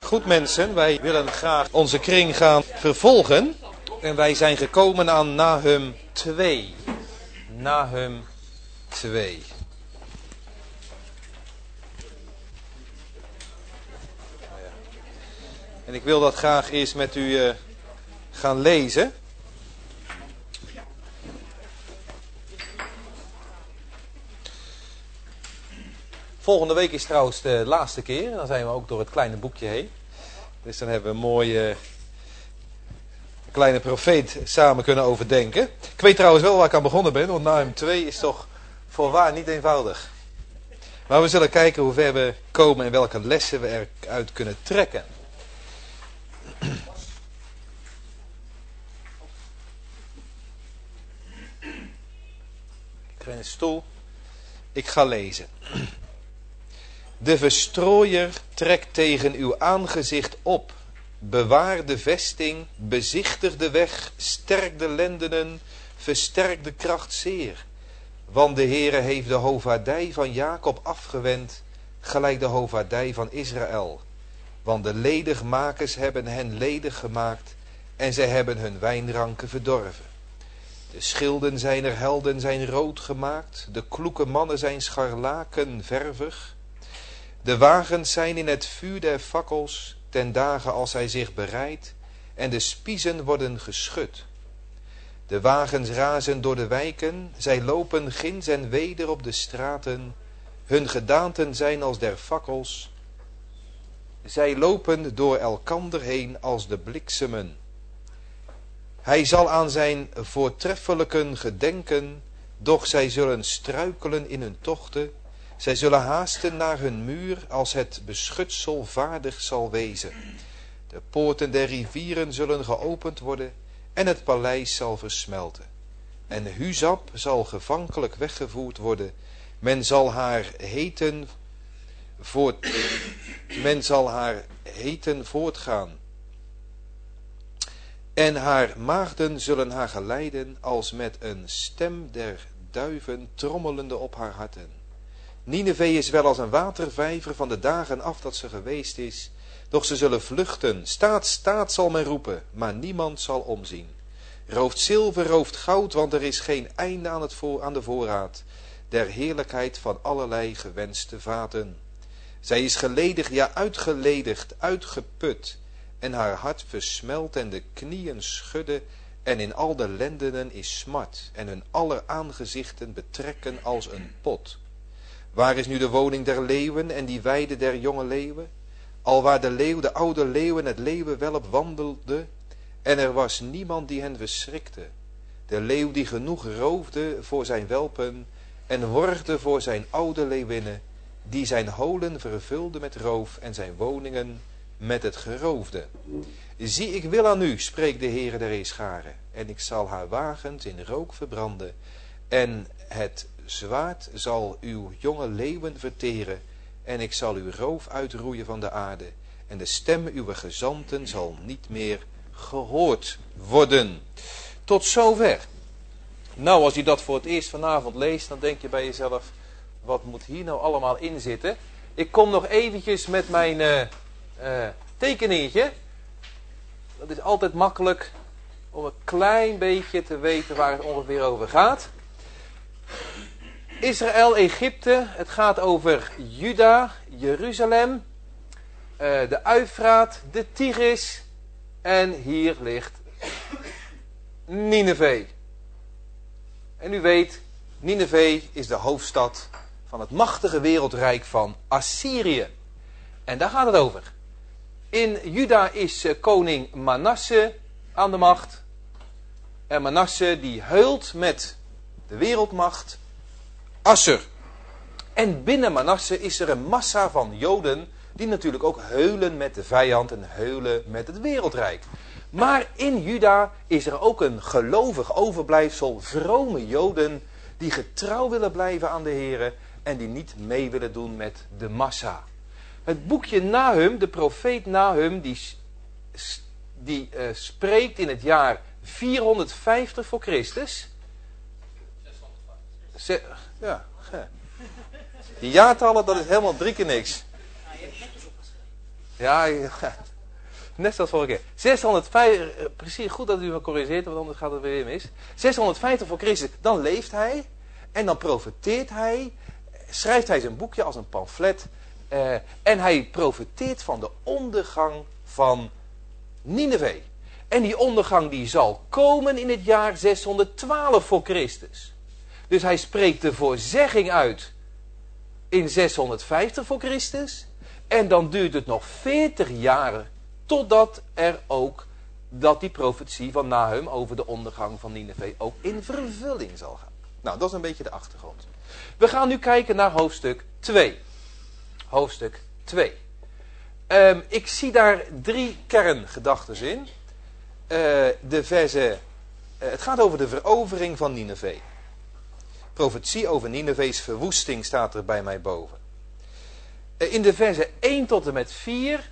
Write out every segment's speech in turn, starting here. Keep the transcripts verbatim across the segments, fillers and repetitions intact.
Goed mensen, wij willen graag onze kring gaan vervolgen. En wij zijn gekomen aan Nahum twee. Nahum twee. En ik wil dat graag eerst met u uh, gaan lezen. Volgende week is trouwens de laatste keer. Dan zijn we ook door het kleine boekje heen. Dus dan hebben we een mooie kleine profeet samen kunnen overdenken. Ik weet trouwens wel waar ik aan begonnen ben. Want Nahum twee is toch voorwaar niet eenvoudig. Maar we zullen kijken hoe ver we komen en welke lessen we eruit kunnen trekken. Ik krijg een stoel. Ik ga lezen. De verstrooier trekt tegen uw aangezicht op. Bewaar de vesting, bezichtig de weg, sterk de lendenen, versterk de kracht zeer. Want de Heere heeft de hovaardij van Jacob afgewend, gelijk de hovaardij van Israël. Want de ledigmakers hebben hen ledig gemaakt en zij hebben hun wijnranken verdorven. De schilden zijner helden zijn rood gemaakt, de kloeke mannen zijn scharlakenvervig. De wagens zijn in het vuur der fakkels, ten dagen als hij zich bereidt, en de spiezen worden geschud. De wagens razen door de wijken, zij lopen ginds en weder op de straten, hun gedaanten zijn als der fakkels. Zij lopen door elkander heen als de bliksemen. Hij zal aan zijn voortreffelijken gedenken, doch zij zullen struikelen in hun tochten. Zij zullen haasten naar hun muur als het beschutsel vaardig zal wezen. De poorten der rivieren zullen geopend worden en het paleis zal versmelten. En Huzab zal gevankelijk weggevoerd worden. Men zal haar heten, voort, men zal haar heten voortgaan. En haar maagden zullen haar geleiden als met een stem der duiven trommelende op haar harten. Nineve is wel als een watervijver van de dagen af dat ze geweest is, doch ze zullen vluchten. Staat, staat zal men roepen, maar niemand zal omzien. Rooft zilver, rooft goud, want er is geen einde aan, het voor, aan de voorraad der heerlijkheid van allerlei gewenste vaten. Zij is geledigd, ja uitgeledigd, uitgeput, en haar hart versmelt en de knieën schudden, en in al de lendenen is smart, en hun aller aangezichten betrekken als een pot. Waar is nu de woning der leeuwen en die weide der jonge leeuwen? Alwaar de leeuw, de oude leeuw en het leeuwenwelp wandelde, en er was niemand die hen verschrikte. De leeuw die genoeg roofde voor zijn welpen, en worgde voor zijn oude leeuwinnen, die zijn holen vervulde met roof en zijn woningen met het geroofde. Zie, ik wil aan u, spreekt de Heere der Heerscharen, en ik zal haar wagens in rook verbranden, en het zwaard zal uw jonge leeuwen verteren, en ik zal uw roof uitroeien van de aarde, en de stem uw gezanten zal niet meer gehoord worden. Tot zover. Nou, als je dat voor het eerst vanavond leest, dan denk je bij jezelf, wat moet hier nou allemaal in zitten? Ik kom nog eventjes met mijn uh, uh, tekeningetje. Dat is altijd makkelijk om een klein beetje te weten waar het ongeveer over gaat. Israël, Egypte, het gaat over Juda, Jeruzalem, uh, de Uifraat, de Tigris en hier ligt Nineve. En u weet, Nineve is de hoofdstad van het machtige wereldrijk van Assyrië. En daar gaat het over. In Juda is uh, koning Manasse aan de macht. En Manasse die heult met de wereldmacht Assur. En binnen Manasse is er een massa van Joden die natuurlijk ook heulen met de vijand en heulen met het wereldrijk. Maar in Juda is er ook een gelovig overblijfsel, vrome Joden die getrouw willen blijven aan de Here en die niet mee willen doen met de massa. Het boekje Nahum, de profeet Nahum, die, die uh, spreekt in het jaar vierhonderdvijftig voor Christus. Ze, ja, die jaartallen, dat is helemaal drie keer niks. Ja, ja, net zoals vorige keer. zeshonderdvijf, precies goed dat u me corrigeert, want anders gaat het weer mis. zeshonderdvijftig voor Christus, dan leeft hij en dan profeteert hij, schrijft hij zijn boekje als een pamflet eh, en hij profeteert van de ondergang van Nineve. En die ondergang die zal komen in het jaar zeshonderdtwaalf voor Christus. Dus hij spreekt de voorzegging uit in zeshonderdvijftig voor Christus. En dan duurt het nog veertig jaar totdat er ook, dat die profetie van Nahum over de ondergang van Nineve ook in vervulling zal gaan. Nou, dat is een beetje de achtergrond. We gaan nu kijken naar hoofdstuk twee. Hoofdstuk twee. Um, ik zie daar drie kerngedachten in. Uh, de verse, uh, het gaat over de verovering van Nineve. Profetie over Nineve's verwoesting staat er bij mij boven. Uh, in de verse één tot en met vier,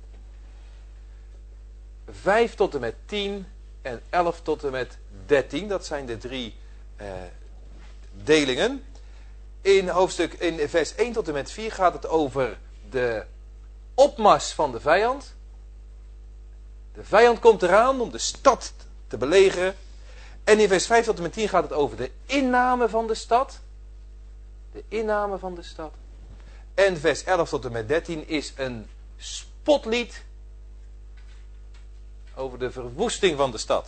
vijf tot en met tien en elf tot en met dertien. Dat zijn de drie uh, delingen. In hoofdstuk, in vers één tot en met vier gaat het over de opmars van de vijand. De vijand komt eraan om de stad te belegeren. En in vers vijf tot en met tien gaat het over de inname van de stad. De inname van de stad. En vers elf tot en met dertien is een spotlied over de verwoesting van de stad.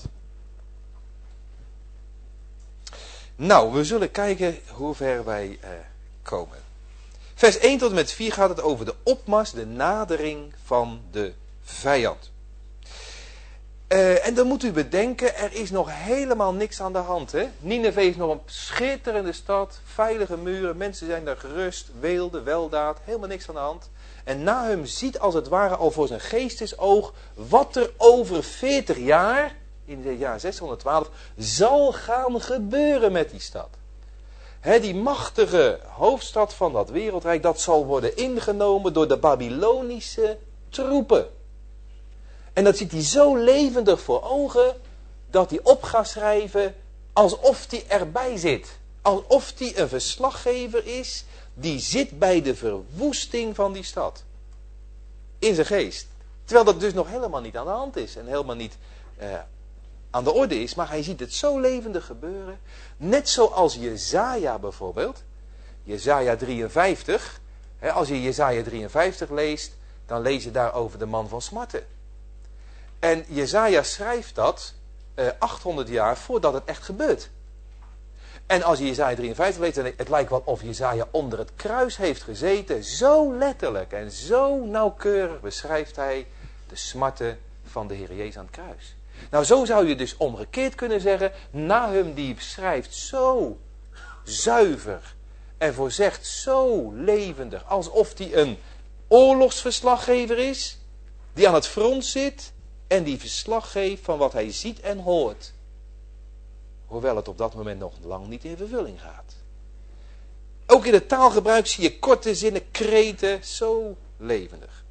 Nou, we zullen kijken hoe ver wij eh, komen. Vers één tot en met vier gaat het over de opmars, de nadering van de vijand. Uh, en dan moet u bedenken, er is nog helemaal niks aan de hand. Hè? Nineve is nog een schitterende stad, veilige muren, mensen zijn daar gerust, weelde, weldaad, helemaal niks aan de hand. En Nahum ziet als het ware al voor zijn geestesoog wat er over veertig jaar, in het jaar zeshonderdtwaalf, zal gaan gebeuren met die stad. He, die machtige hoofdstad van dat wereldrijk, dat zal worden ingenomen door de Babylonische troepen. En dat ziet hij zo levendig voor ogen, dat hij op gaat schrijven alsof hij erbij zit. Alsof hij een verslaggever is, die zit bij de verwoesting van die stad. In zijn geest. Terwijl dat dus nog helemaal niet aan de hand is en helemaal niet eh, aan de orde is, maar hij ziet het zo levendig gebeuren. Net zoals Jesaja bijvoorbeeld. Jesaja drieënvijftig. Hè, als je Jesaja drieënvijftig leest, dan lees je daar over de man van smarten. En Jesaja schrijft dat eh, achthonderd jaar voordat het echt gebeurt. En als je Jesaja drieënvijftig leest, dan het lijkt wel of Jesaja onder het kruis heeft gezeten. Zo letterlijk en zo nauwkeurig beschrijft hij de smarten van de Heer Jezus aan het kruis. Nou, zo zou je dus omgekeerd kunnen zeggen, Nahum die schrijft zo zuiver en voorzegt zo levendig, alsof hij een oorlogsverslaggever is, die aan het front zit en die verslag geeft van wat hij ziet en hoort. Hoewel het op dat moment nog lang niet in vervulling gaat. Ook in het taalgebruik zie je korte zinnen, kreten, zo levendig.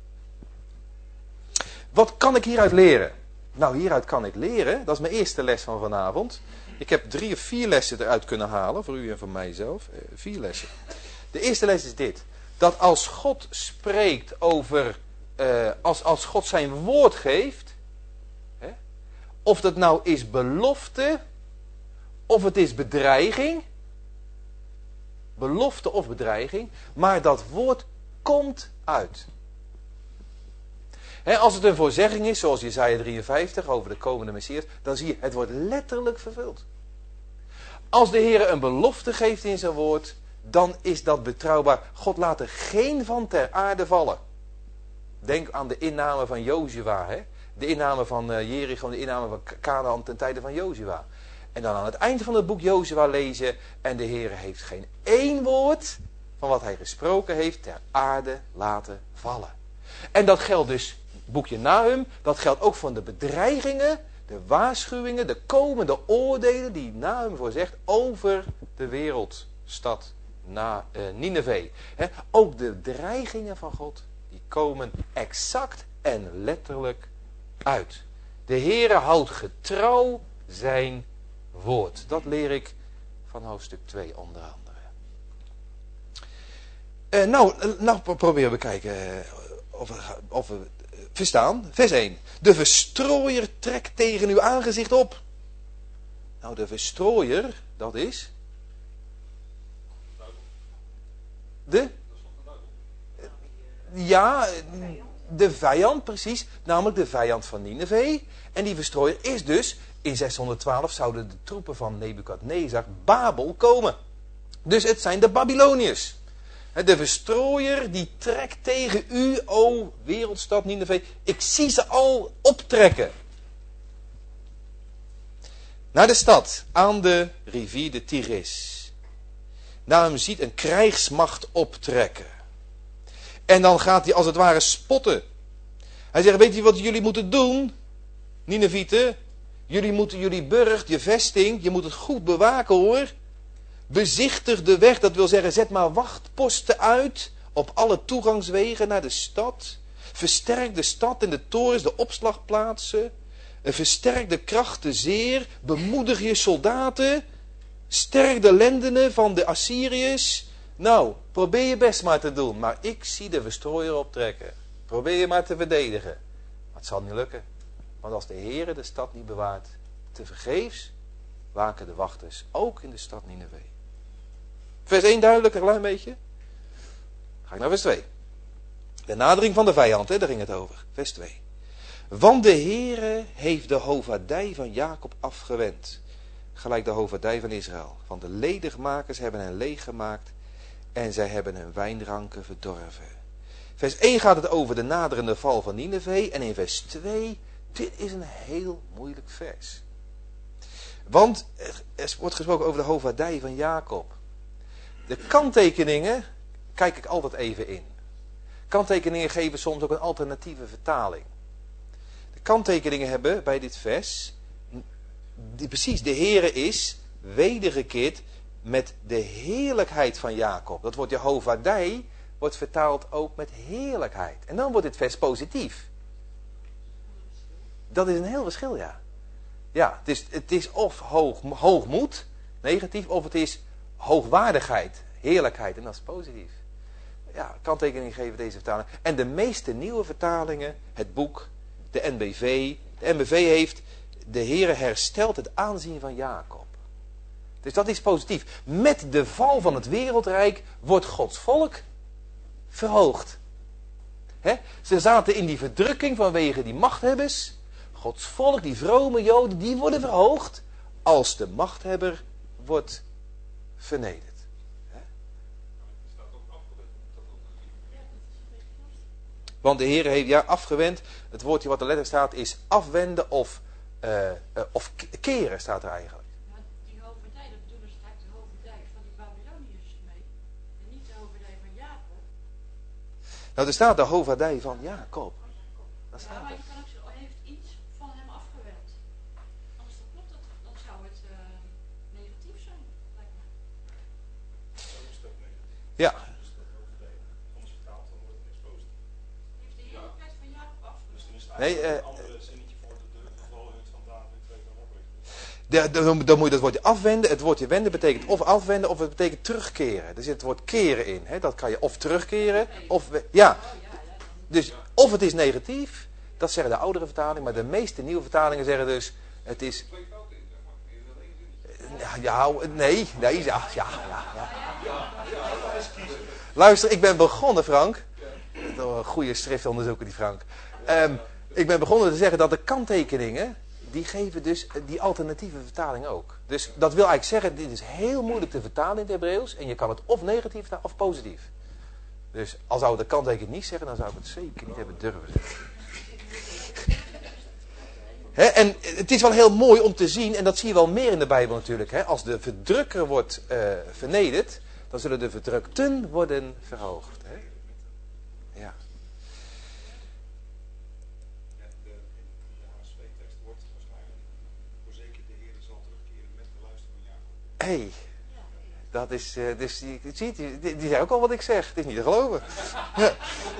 Wat kan ik hieruit leren? Nou, hieruit kan ik leren, dat is mijn eerste les van vanavond. Ik heb drie of vier lessen eruit kunnen halen, voor u en voor mijzelf. Eh, vier lessen. De eerste les is dit. Dat als God spreekt over, uh, als, als God zijn woord geeft, hè, of dat nou is belofte, of het is bedreiging, belofte of bedreiging, maar dat woord komt uit. He, als het een voorzegging is, zoals Jesaja drieënvijftig over de komende Messias, dan zie je, het wordt letterlijk vervuld. Als de Heer een belofte geeft in zijn woord, dan is dat betrouwbaar. God laat er geen van ter aarde vallen. Denk aan de inname van Jozua, hè? De inname van uh, Jericho, de inname van Kanaan ten tijde van Jozua. En dan aan het eind van het boek Jozua lezen, en de Heer heeft geen één woord van wat hij gesproken heeft ter aarde laten vallen. En dat geldt dus, boekje Nahum, dat geldt ook voor de bedreigingen, de waarschuwingen, de komende oordelen die Nahum voorzegt over de wereldstad na, uh, Nineve. He, ook de dreigingen van God, die komen exact en letterlijk uit. De Heere houdt getrouw zijn woord. Dat leer ik van hoofdstuk twee onder andere. Uh, nou, nou, proberen we kijken. Uh, of, of uh, verstaan. Vers één. De verstrooier trekt tegen uw aangezicht op. Nou, de verstrooier, dat is... De? Ja, de vijand, precies. Namelijk de vijand van Nineve. En die verstrooier is dus... In zeshonderdtwaalf zouden de troepen van Nebukadnezar Babel komen. Dus het zijn de Babyloniërs. De verstrooier die trekt tegen u, o wereldstad Nineve. Ik zie ze al optrekken. Naar de stad, aan de rivier de Tigris. Naar hem ziet een krijgsmacht optrekken. En dan gaat hij als het ware spotten. Hij zegt, weet je wat jullie moeten doen? Ninevieten, jullie moeten jullie burcht, je vesting, je moet het goed bewaken hoor. Bezichtig de weg, dat wil zeggen, zet maar wachtposten uit op alle toegangswegen naar de stad. Versterk de stad en de torens, de opslagplaatsen. Versterk de krachten zeer. Bemoedig je soldaten. Sterk de lendenen van de Assyriërs. Nou, probeer je best maar te doen. Maar ik zie de verstrooier optrekken. Probeer je maar te verdedigen. Maar het zal niet lukken. Want als de Heere de stad niet bewaart, tevergeefs waken de wachters ook in de stad Nineve. Vers één duidelijk, een klein beetje. Ga ik naar vers twee. De nadering van de vijand, hè, daar ging het over. Vers twee. Want de Heere heeft de hovadij van Jacob afgewend. Gelijk de hovadij van Israël. Want de ledigmakers hebben hen leeggemaakt. En zij hebben hun wijnranken verdorven. Vers één gaat het over de naderende val van Nineve. En in vers twee, dit is een heel moeilijk vers. Want er wordt gesproken over de hovadij van Jacob. De kanttekeningen kijk ik altijd even in. Kanttekeningen geven soms ook een alternatieve vertaling. De kanttekeningen hebben bij dit vers, die, precies, de Heere is wedergekeerd met de heerlijkheid van Jacob. Dat woord Jehovadij wordt vertaald ook met heerlijkheid. En dan wordt dit vers positief. Dat is een heel verschil, ja. Ja, het is, het is of hoog, hoogmoed, negatief, of het is hoogwaardigheid, heerlijkheid, en dat is positief. Ja, kanttekening geven deze vertaling. En de meeste nieuwe vertalingen, het boek, de N B V, de N B V heeft, de Heere herstelt het aanzien van Jacob. Dus dat is positief. Met de val van het wereldrijk wordt Gods volk verhoogd. He? Ze zaten in die verdrukking vanwege die machthebbers. Gods volk, die vrome Joden, die worden verhoogd als de machthebber wordt vernederd. He? Want de Heer heeft ja afgewend. Het woordje wat er letterlijk staat is afwenden of, uh, uh, of keren staat er eigenlijk. Maar die hoverdij, dat bedoelen ze straks de hoverdij van die Babyloniërs mee. En niet de hoverdij van Jacob. Nou, er staat de hoverdij van Jacob. Dat staat Ja, maar er. je kan ook zeggen, heeft iets van hem afgewend. Anders dan klopt het, dan zou het uh, negatief zijn, lijkt me. Ja. Heeft de heerlijkheid van Jacob afgewend. Nee, uh, Een andere zinnetje voor de deur gevallen van David twee dan oprichten. de, de, dan moet je dat woordje afwenden. Het woordje wenden betekent of afwenden of het betekent terugkeren. Er zit het woord keren in. Hè? Dat kan je of terugkeren of... we- Ja. Dus of het is negatief, dat zeggen de oudere vertalingen, maar de meeste nieuwe vertalingen zeggen dus, het is... Ja, ja nee, nee, ja, ja, ja, ja. Luister, ik ben begonnen, Frank. Een goede schriftonderzoeker, die Frank. Um, ik ben begonnen te zeggen dat de kanttekeningen, die geven dus die alternatieve vertaling ook. Dus dat wil eigenlijk zeggen, dit is heel moeilijk te vertalen in het Hebreeuws. En je kan het of negatief vertalen of positief. Dus als zou de kanttekening niet zeggen, dan zou ik het zeker niet hebben durven zeggen. He, en het is wel heel mooi om te zien, en dat zie je wel meer in de Bijbel natuurlijk. He, als de verdrukker wordt uh, vernederd, dan zullen de verdrukten worden verhoogd. He. Ja. Ja, de, in de H S V-tekst wordt waarschijnlijk voorzeker de Heer zal terugkeren met de luister van Jacob. Hé, hey, dat is, uh, dus, je ziet, die, die, die zei ook al wat ik zeg. Het is niet te geloven. Ja,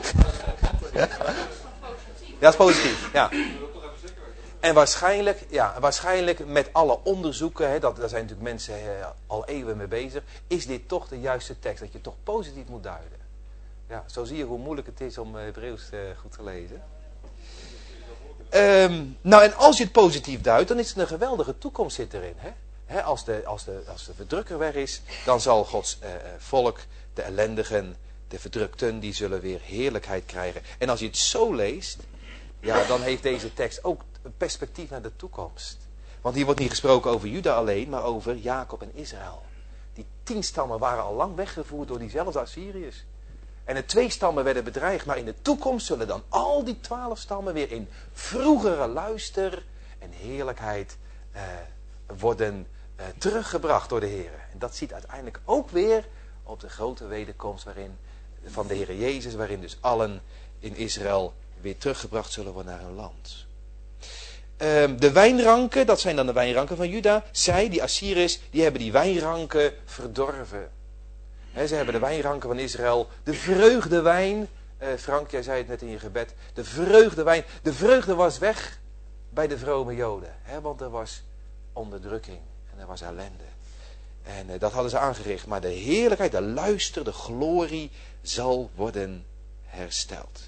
ja dat is positief, ja. En waarschijnlijk, ja, waarschijnlijk met alle onderzoeken, hè, dat, daar zijn natuurlijk mensen hè, al eeuwen mee bezig, is dit toch de juiste tekst, dat je toch positief moet duiden. Ja, zo zie je hoe moeilijk het is om Hebreeuws uh, goed te lezen. Um, nou, en als je het positief duidt, dan is het een geweldige toekomst zit erin. Hè? Hè, als, de, als, de, als de verdrukker weg is, dan zal Gods uh, volk, de ellendigen, de verdrukten, die zullen weer heerlijkheid krijgen. En als je het zo leest, ja, dan heeft deze tekst ook een perspectief naar de toekomst. Want hier wordt niet gesproken over Juda alleen, maar over Jacob en Israël. Die tien stammen waren al lang weggevoerd door diezelfde Assyriërs. En de twee stammen werden bedreigd, maar in de toekomst zullen dan al die twaalf stammen weer in vroegere luister en heerlijkheid eh, worden eh, teruggebracht door de Heer. En dat ziet uiteindelijk ook weer op de grote wederkomst waarin, van de Heer Jezus, waarin dus allen in Israël weer teruggebracht zullen worden naar hun land. Uh, de wijnranken, dat zijn dan de wijnranken van Juda. Zij, die Assyriërs, die hebben die wijnranken verdorven. He, ze hebben de wijnranken van Israël, de vreugdewijn. Uh, Frank, jij zei het net in je gebed. De vreugdewijn. De vreugde was weg bij de vrome Joden. He, want er was onderdrukking en er was ellende. En uh, dat hadden ze aangericht. Maar de heerlijkheid, de luister, de glorie zal worden hersteld.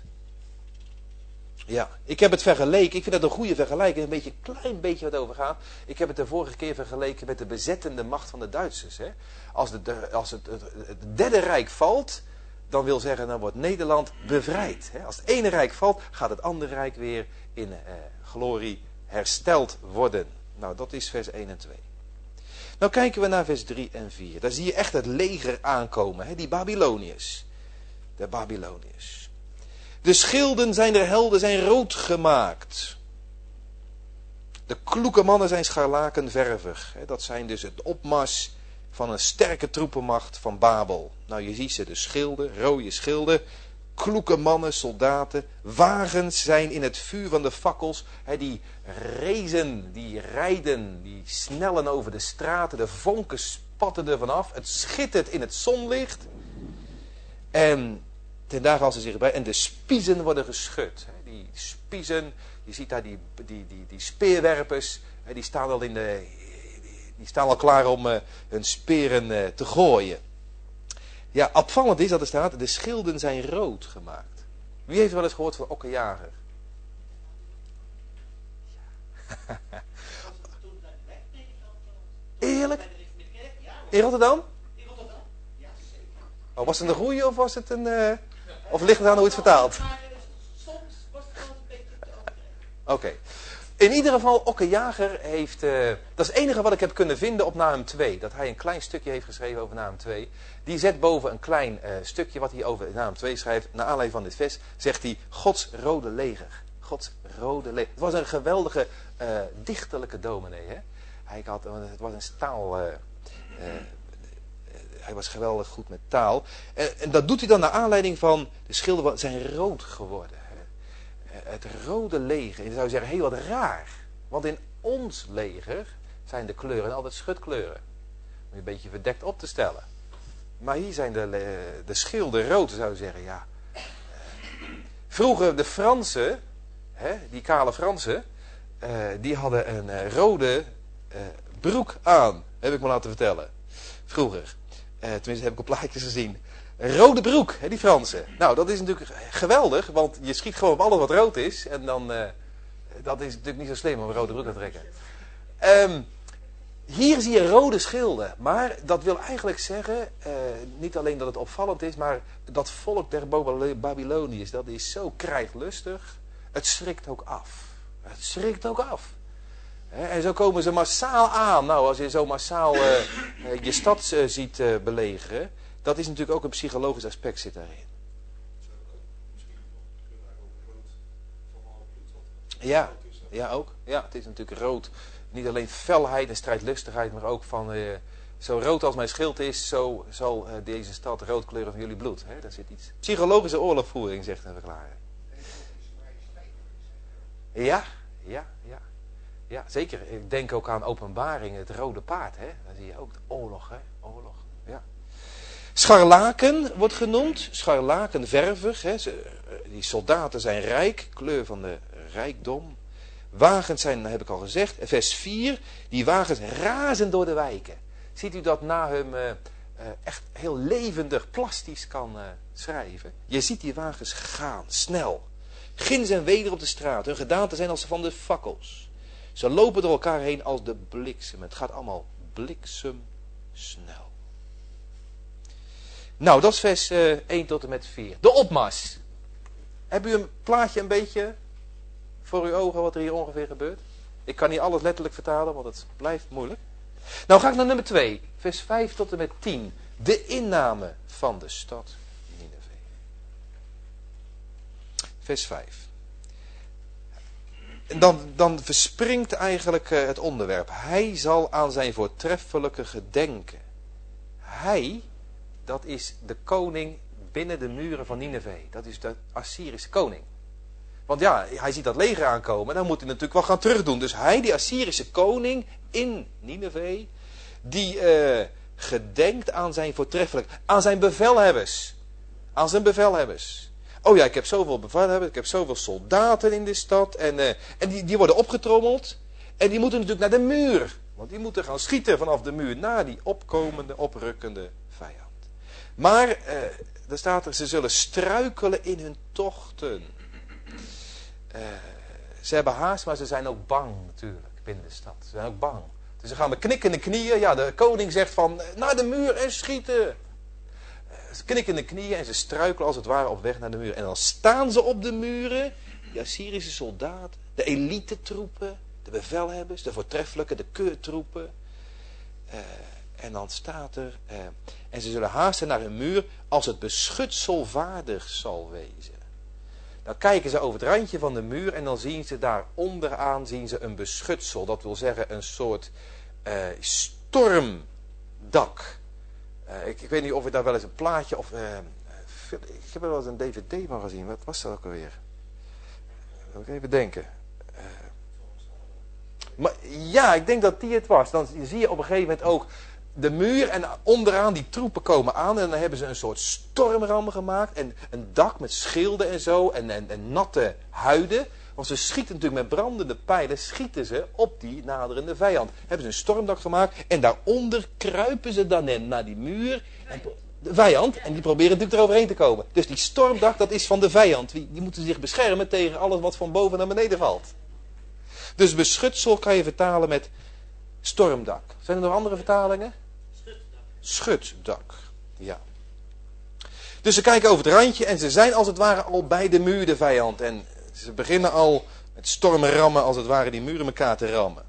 Ja, ik heb het vergeleken. Ik vind dat een goede vergelijking. Een beetje, een klein beetje wat over gaat. Ik heb het de vorige keer vergeleken met de bezettende macht van de Duitsers. Hè. Als, de, als het, het, het derde rijk valt, dan wil zeggen, dan wordt Nederland bevrijd. Hè. Als het ene rijk valt, gaat het andere rijk weer in eh, glorie hersteld worden. Nou, dat is vers één en twee. Nou kijken we naar vers drie en vier. Daar zie je echt het leger aankomen. Hè. Die Babyloniërs. De Babyloniërs. De schilden zijn der helden zijn rood gemaakt. De kloeke mannen zijn scharlakenvervig. Dat zijn dus het opmars van een sterke troepenmacht van Babel. Nou, je ziet ze, de schilden, rode schilden. Kloeke mannen, soldaten. Wagens zijn in het vuur van de fakkels. Die rezen, die rijden, die snellen over de straten. De vonken spatten er vanaf. Het schittert in het zonlicht. En ten dagen als ze zich bij. En de spiezen worden geschud. Die spiezen, je ziet daar die, die, die, die speerwerpers. Die staan al, in de, die staan al klaar om uh, hun speren uh, te gooien. Ja, opvallend is dat er staat, de schilden zijn rood gemaakt. Wie heeft wel eens gehoord van Okkenjager? Eerlijk? In Rotterdam? Oh, was het een goeie of was het een... Uh, of ligt het aan hoe het vertaald? Oké. Okay. In ieder geval, Okkenjager heeft... Uh, dat is het enige wat ik heb kunnen vinden op Nahum twee. Dat hij een klein stukje heeft geschreven over Nahum twee. Die zet boven een klein uh, stukje wat hij over Nahum twee schrijft. Naar aanleiding van dit vers zegt hij... Gods rode leger. Gods rode leger. Het was een geweldige uh, dichterlijke dominee. Hè? Hij had, het was een staal... Uh, uh, Hij was geweldig goed met taal. En, en dat doet hij dan naar aanleiding van de schilden zijn rood geworden. Het rode leger. En je zou zeggen, heel wat raar. Want in ons leger zijn de kleuren altijd schutkleuren. Om je een beetje verdekt op te stellen. Maar hier zijn de, de schilden rood, zou je zeggen. Ja. Vroeger de Fransen, hè, die kale Fransen, uh, die hadden een uh, rode uh, broek aan. Heb ik me laten vertellen. Vroeger. Uh, tenminste heb ik op plaatjes gezien. Een rode broek, hè, die Fransen. Nou, dat is natuurlijk geweldig, want je schiet gewoon op alles wat rood is. En dan, uh, dat is natuurlijk niet zo slim om een rode broek te trekken. Um, hier zie je rode schilden. Maar dat wil eigenlijk zeggen, uh, niet alleen dat het opvallend is, maar dat volk der Babyloniërs, dat is zo krijglustig. Het schrikt ook af. Het schrikt ook af. En zo komen ze massaal aan. Nou, als je zo massaal uh, je stad uh, ziet uh, belegeren, dat is natuurlijk ook een psychologisch aspect zit daarin. Ja, ja ook. Ja, het is natuurlijk rood. Niet alleen felheid en strijdlustigheid, maar ook van uh, zo rood als mijn schild is, zo zal uh, deze stad rood kleuren van jullie bloed. Hè? Daar zit iets. Psychologische oorlogvoering, zegt een verklaring. Ja, ja, ja. Ja, zeker. Ik denk ook aan Openbaring, het rode paard. Hè? Dan zie je ook de oorlog. Hè? Oorlog, ja. Scharlaken wordt genoemd. Scharlakenvervig. Hè? Die soldaten zijn rijk. Kleur van de rijkdom. Wagens zijn, dat heb ik al gezegd. Vers vier. Die wagens razen door de wijken. Ziet u dat Nahum uh, uh, echt heel levendig, plastisch kan uh, schrijven. Je ziet die wagens gaan, snel. Ginds en weder op de straat. Hun gedaanten zijn als van de fakkels. Ze lopen door elkaar heen als de bliksem. Het gaat allemaal bliksemsnel. Nou, dat is vers uh, één tot en met vier. De opmars. Heb u een plaatje een beetje voor uw ogen wat er hier ongeveer gebeurt? Ik kan niet alles letterlijk vertalen, want het blijft moeilijk. Nou ga ik naar nummer twee. Vers vijf tot en met tien. De inname van de stad Nineve. Vers vijf. En dan, dan verspringt eigenlijk uh, het onderwerp. Hij zal aan zijn voortreffelijke gedenken. Hij, dat is de koning binnen de muren van Nineve. Dat is de Assyrische koning. Want ja, hij ziet dat leger aankomen. En dan moet hij natuurlijk wel gaan terugdoen. Dus hij, die Assyrische koning in Nineve. Die uh, gedenkt aan zijn voortreffelijk. Aan zijn bevelhebbers. Aan zijn bevelhebbers. Oh ja, ik heb zoveel bevelhebbers. Ik heb zoveel soldaten in de stad. En, uh, en die, die worden opgetrommeld. En die moeten natuurlijk naar de muur. Want die moeten gaan schieten vanaf de muur. Naar die opkomende, oprukkende vijand. Maar, uh, er staat er, ze zullen struikelen in hun tochten. Uh, ze hebben haast, maar ze zijn ook bang natuurlijk binnen de stad. Ze zijn ook bang. Dus ze gaan met knikkende knieën. Ja, de koning zegt van, naar de muur en schieten. Uh, ze knikkende knieën en ze struikelen als het ware op weg naar de muur. En dan staan ze op de muren. De Assyrische soldaten, de elite troepen, de bevelhebbers, de voortreffelijke, de keurtroepen. Uh, en dan staat er, uh, en ze zullen haasten naar hun muur als het beschutsel vaardig zal wezen. Dan kijken ze over het randje van de muur en dan zien ze daar onderaan zien ze een beschutsel. Dat wil zeggen een soort uh, stormdak. Uh, ik, ik weet niet of ik daar wel eens een plaatje of... Uh, ik heb er wel eens een dvd van gezien. Wat was dat ook alweer? Wil ik even denken. Uh, maar, ja, ik denk dat die het was. Dan zie je op een gegeven moment ook de muur en onderaan die troepen komen aan. En dan hebben ze een soort stormram gemaakt. En een dak met schilden en zo. En, en, en natte huiden. Want ze schieten natuurlijk met brandende pijlen. Schieten ze op die naderende vijand. Hebben ze een stormdak gemaakt. En daaronder kruipen ze dan in naar die muur. En de vijand. En die proberen natuurlijk eroverheen te komen. Dus die stormdak dat is van de vijand. Die, die moeten zich beschermen tegen alles wat van boven naar beneden valt. Dus beschutsel kan je vertalen met stormdak. Zijn er nog andere vertalingen? Schutdak, ja. Dus ze kijken over het randje en ze zijn als het ware al bij de muur de vijand. En ze beginnen al met stormrammen als het ware die muren elkaar te rammen.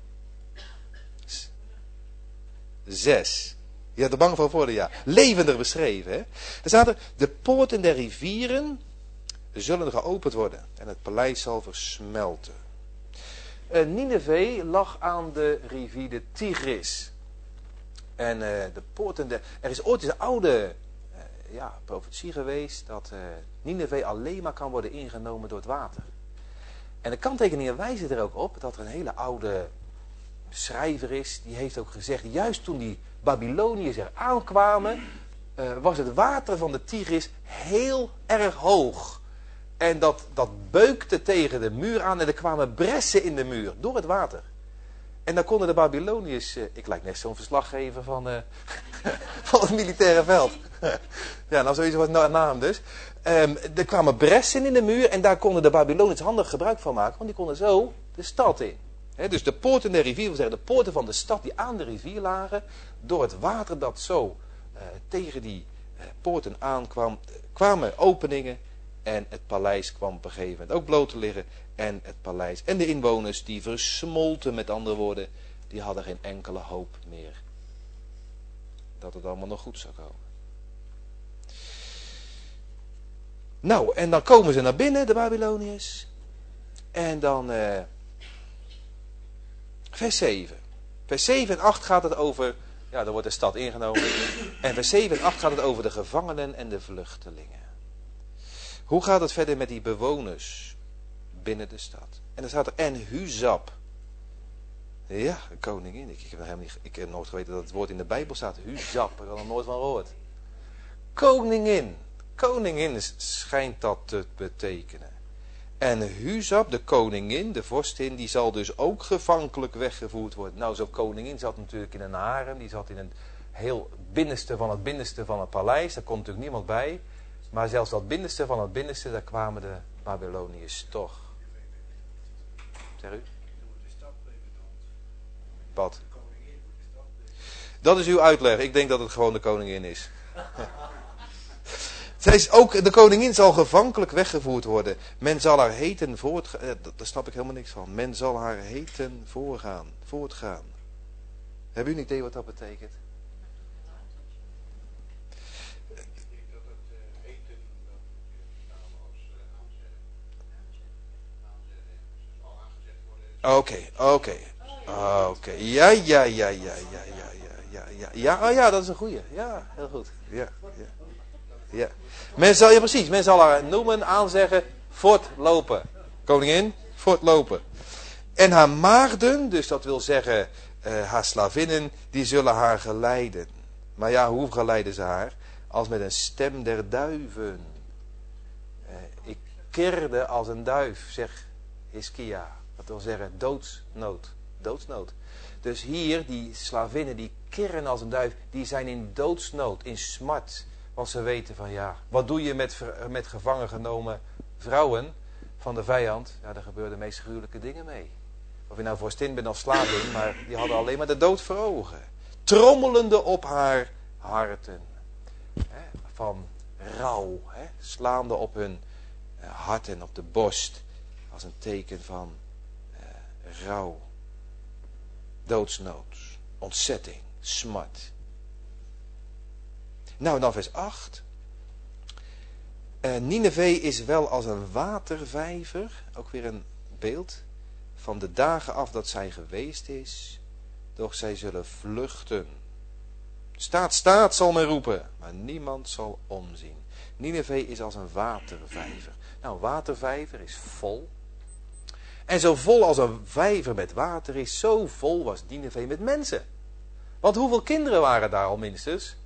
Zes. Je had er bang voor worden, ja. Levendig beschreven, hè. Er staat er, de poorten der rivieren zullen geopend worden en het paleis zal versmelten. Uh, Nineve lag aan de rivier de Tigris. En uh, de poorten, de, er is ooit een oude uh, ja, profetie geweest dat uh, Nineve alleen maar kan worden ingenomen door het water. En de kanttekeningen wijzen er ook op dat er een hele oude schrijver is, die heeft ook gezegd, juist toen die Babyloniërs er aankwamen, uh, was het water van de Tigris heel erg hoog. En dat, dat beukte tegen de muur aan en er kwamen bressen in de muur door het water. En dan konden de Babyloniërs, uh, ik lijk net zo'n verslaggever van, uh, van het militaire veld. Ja, nou sowieso was een naam dus. Um, er kwamen bressen in de muur en daar konden de Babyloniërs handig gebruik van maken, want die konden zo de stad in. He, dus de poorten der rivier, wil zeggen de poorten van de stad die aan de rivier lagen, door het water dat zo uh, tegen die uh, poorten aankwam, kwamen openingen en het paleis kwam op een gegeven moment ook bloot te liggen. En het paleis en de inwoners die versmolten, met andere woorden, die hadden geen enkele hoop meer dat het allemaal nog goed zou komen. Nou, en dan komen ze naar binnen, de Babyloniërs. En dan uh, vers zeven. Vers zeven en acht gaat het over, ja, dan wordt de stad ingenomen. En vers zeven en acht gaat het over de gevangenen en de vluchtelingen. Hoe gaat het verder met die bewoners binnen de stad? En dan staat er, en Huzab. Ja, een koningin. Ik, ik, heb helemaal niet, ik heb nooit geweten dat het woord in de Bijbel staat. Huzab, ik had er nooit van gehoord. Koningin. Koningin schijnt dat te betekenen. En Huzab, de koningin, de vorstin, die zal dus ook gevankelijk weggevoerd worden. Nou, zo'n koningin zat natuurlijk in een harem. Die zat in een heel binnenste van het binnenste van het paleis. Daar kon natuurlijk niemand bij. Maar zelfs dat binnenste van het binnenste, daar kwamen de Babyloniërs toch. Zeg u? Wat? Dat is uw uitleg. Ik denk dat het gewoon de koningin is. Zij is ook, de koningin zal gevankelijk weggevoerd worden. Men zal haar heten voortgaan. Eh, daar snap ik helemaal niks van. Men zal haar heten voorgaan, voortgaan. Hebben u een idee wat dat betekent? Oké, oké. Oké, ja, ja, ja, ja, ja, ja, ja, ja, ja, ja, oh ja, dat is een goeie. Ja, heel goed. Ja, ja, ja. Men zal, ja precies, men zal haar noemen, aanzeggen, voortlopen. Koningin, voortlopen. En haar maagden, dus dat wil zeggen uh, haar slavinnen, die zullen haar geleiden. Maar ja, hoe geleiden ze haar? Als met een stem der duiven. Uh, ik kirde als een duif, zegt Hiskia. Dat wil zeggen doodsnood. Doodsnood. Dus hier, die slavinnen, die kirren als een duif, die zijn in doodsnood, in smart. Want ze weten van ja, wat doe je met, met gevangen genomen vrouwen van de vijand? Ja, daar gebeuren de meest gruwelijke dingen mee. Of je nou vorstin bent of slavin, maar die hadden alleen maar de dood voor ogen. Trommelende op haar harten. Hè, van rouw. Hè, slaande op hun uh, harten, op de borst. Als een teken van uh, rouw. Doodsnood. Ontzetting. Smart. Nou, dan vers acht. Uh, Nineve is wel als een watervijver. Ook weer een beeld. Van de dagen af dat zij geweest is. Doch zij zullen vluchten. Staat, staat, zal men roepen. Maar niemand zal omzien. Nineve is als een watervijver. Nou, een watervijver is vol. En zo vol als een vijver met water is, zo vol was Nineve met mensen. Want hoeveel kinderen waren daar al minstens?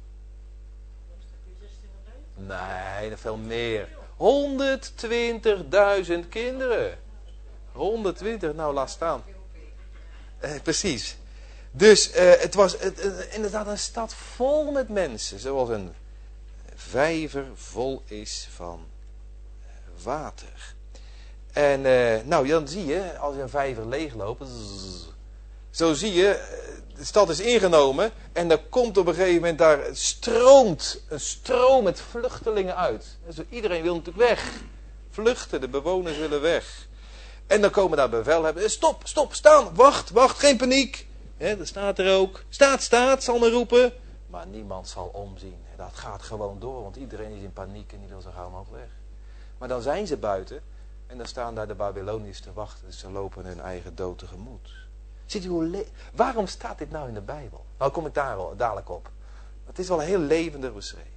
Nee, nog veel meer. honderdtwintigduizend kinderen. honderdtwintig, nou laat staan. Eh, precies. Dus eh, het was het, het, inderdaad een stad vol met mensen. Zoals een vijver vol is van water. En uh, nou, dan zie je, als je een vijver leegloopt, zzz, zo zie je, de stad is ingenomen en er komt op een gegeven moment daar, stroomt, een stroom met vluchtelingen uit. Dus iedereen wil natuurlijk weg. Vluchten, de bewoners willen weg. En dan komen daar bevelhebbers, stop, stop, staan, wacht, wacht, geen paniek. He, dat staat er ook. Staat, staat, zal men roepen. Maar niemand zal omzien. Dat gaat gewoon door, want iedereen is in paniek en die wil zo gauw mogelijk weg. Maar dan zijn ze buiten. En dan staan daar de Babyloniërs te wachten. Dus ze lopen hun eigen dood tegemoet. Ziet u hoe le- Waarom staat dit nou in de Bijbel? Nou kom ik daar al, dadelijk op. Het is wel heel levendig beschreven.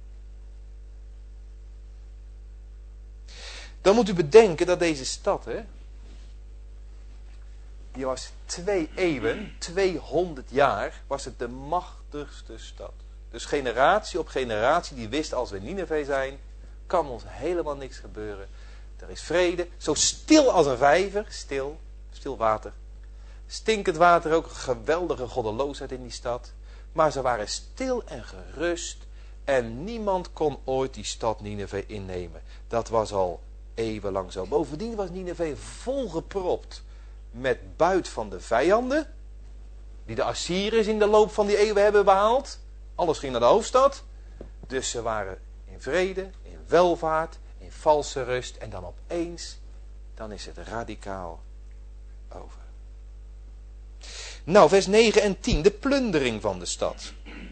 Dan moet u bedenken dat deze stad, hè, die was twee eeuwen, tweehonderd jaar, was het de machtigste stad. Dus generatie op generatie die wist, als we in Nineve zijn, kan ons helemaal niks gebeuren. Er is vrede, zo stil als een vijver, stil, stil water. Stinkend water ook, geweldige goddeloosheid in die stad. Maar ze waren stil en gerust en niemand kon ooit die stad Nineve innemen. Dat was al eeuwenlang zo. Bovendien was Nineve volgepropt met buit van de vijanden, die de Assyriërs in de loop van die eeuwen hebben behaald. Alles ging naar de hoofdstad. Dus ze waren in vrede, in welvaart, in valse rust. En dan opeens, dan is het radicaal over. Nou, vers negen en tien, de plundering van de stad.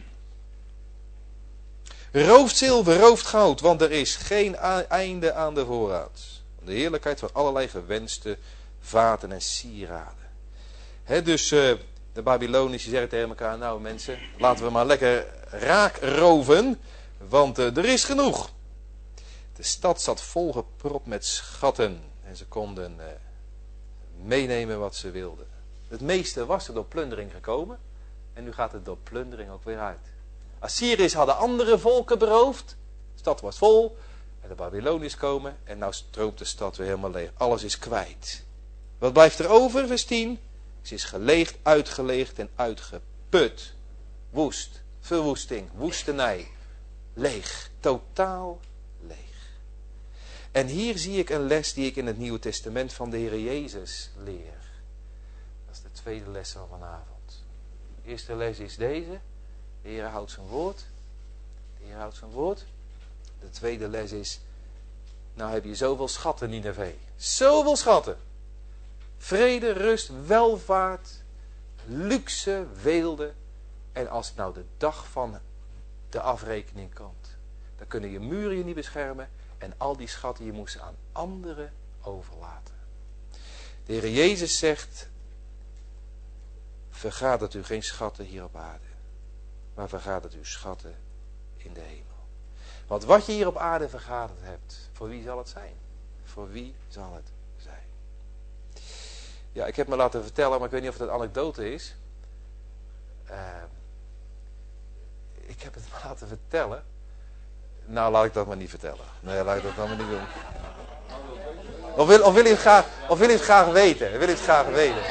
Rooft zilver, rooft goud, want er is geen einde aan de voorraad. De heerlijkheid van allerlei gewenste vaten en sieraden. He, dus uh, de Babyloniërs zeggen tegen elkaar, nou mensen, laten we maar lekker raak roven, want uh, er is genoeg. De stad zat volgepropt met schatten en ze konden uh, meenemen wat ze wilden. Het meeste was er door plundering gekomen en nu gaat het door plundering ook weer uit. Assyriërs hadden andere volken beroofd, de stad was vol en de Babyloniërs komen en nou stroomt de stad weer helemaal leeg. Alles is kwijt. Wat blijft er over, vers tien? Ze is geleegd, uitgeleegd en uitgeput. Woest. verwoesting, woestenij. Leeg, totaal leeg. En hier zie ik een les die ik in het Nieuwe Testament van de Heer Jezus leer. Dat is de tweede les van vanavond. De eerste les is deze. De Heer houdt zijn woord. De Heer houdt zijn woord. De tweede les is, nou heb je zoveel schatten, Nineve. Zoveel schatten. Vrede, rust, welvaart, luxe, weelde. En als nou de dag van de afrekening komt, dan kunnen je muren je niet beschermen en al die schatten je moesten aan anderen overlaten. De Heer Jezus zegt, vergadert u geen schatten hier op aarde, maar vergadert u schatten in de hemel. Want wat je hier op aarde vergaderd hebt, voor wie zal het zijn? Voor wie zal het zijn? Ja, ik heb me laten vertellen, maar ik weet niet of het een anekdote is. Uh, ik heb het me laten vertellen. Nou, laat ik dat maar niet vertellen. Nee, laat ik dat dan maar niet doen. Of wil, of wil je het graag, of wil je het graag weten? Wil je het graag weten?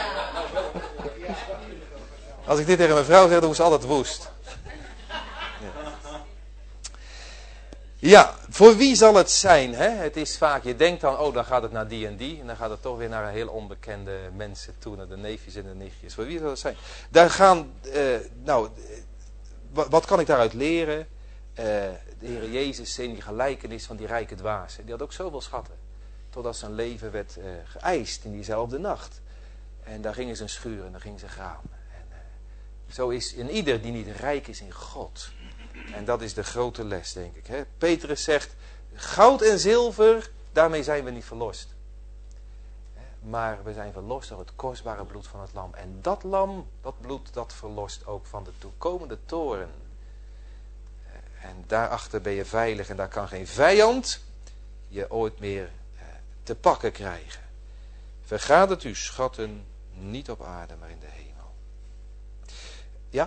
Als ik dit tegen mijn vrouw zeg, dan is ze altijd woest. Ja. Ja, voor wie zal het zijn? Hè? Het is vaak, je denkt dan, oh dan gaat het naar die en die. En dan gaat het toch weer naar een heel onbekende mensen toe. Naar de neefjes en de nichtjes. Voor wie zal het zijn? Daar gaan, uh, nou, wat, wat kan ik daaruit leren? Uh, de Heer Jezus in die gelijkenis van die rijke dwaas. Die had ook zoveel schatten. Totdat zijn leven werd uh, geëist in diezelfde nacht. En daar gingen ze schuren en daar gingen ze graven. En, uh, zo is in ieder die niet rijk is in God. En dat is de grote les, denk ik. Hè? Petrus zegt, goud en zilver, daarmee zijn we niet verlost. Maar we zijn verlost door het kostbare bloed van het lam. En dat lam, dat bloed, dat verlost ook van de toekomende toorn. En daarachter ben je veilig en daar kan geen vijand je ooit meer te pakken krijgen. Vergadert uw schatten niet op aarde, maar in de hemel. Ja?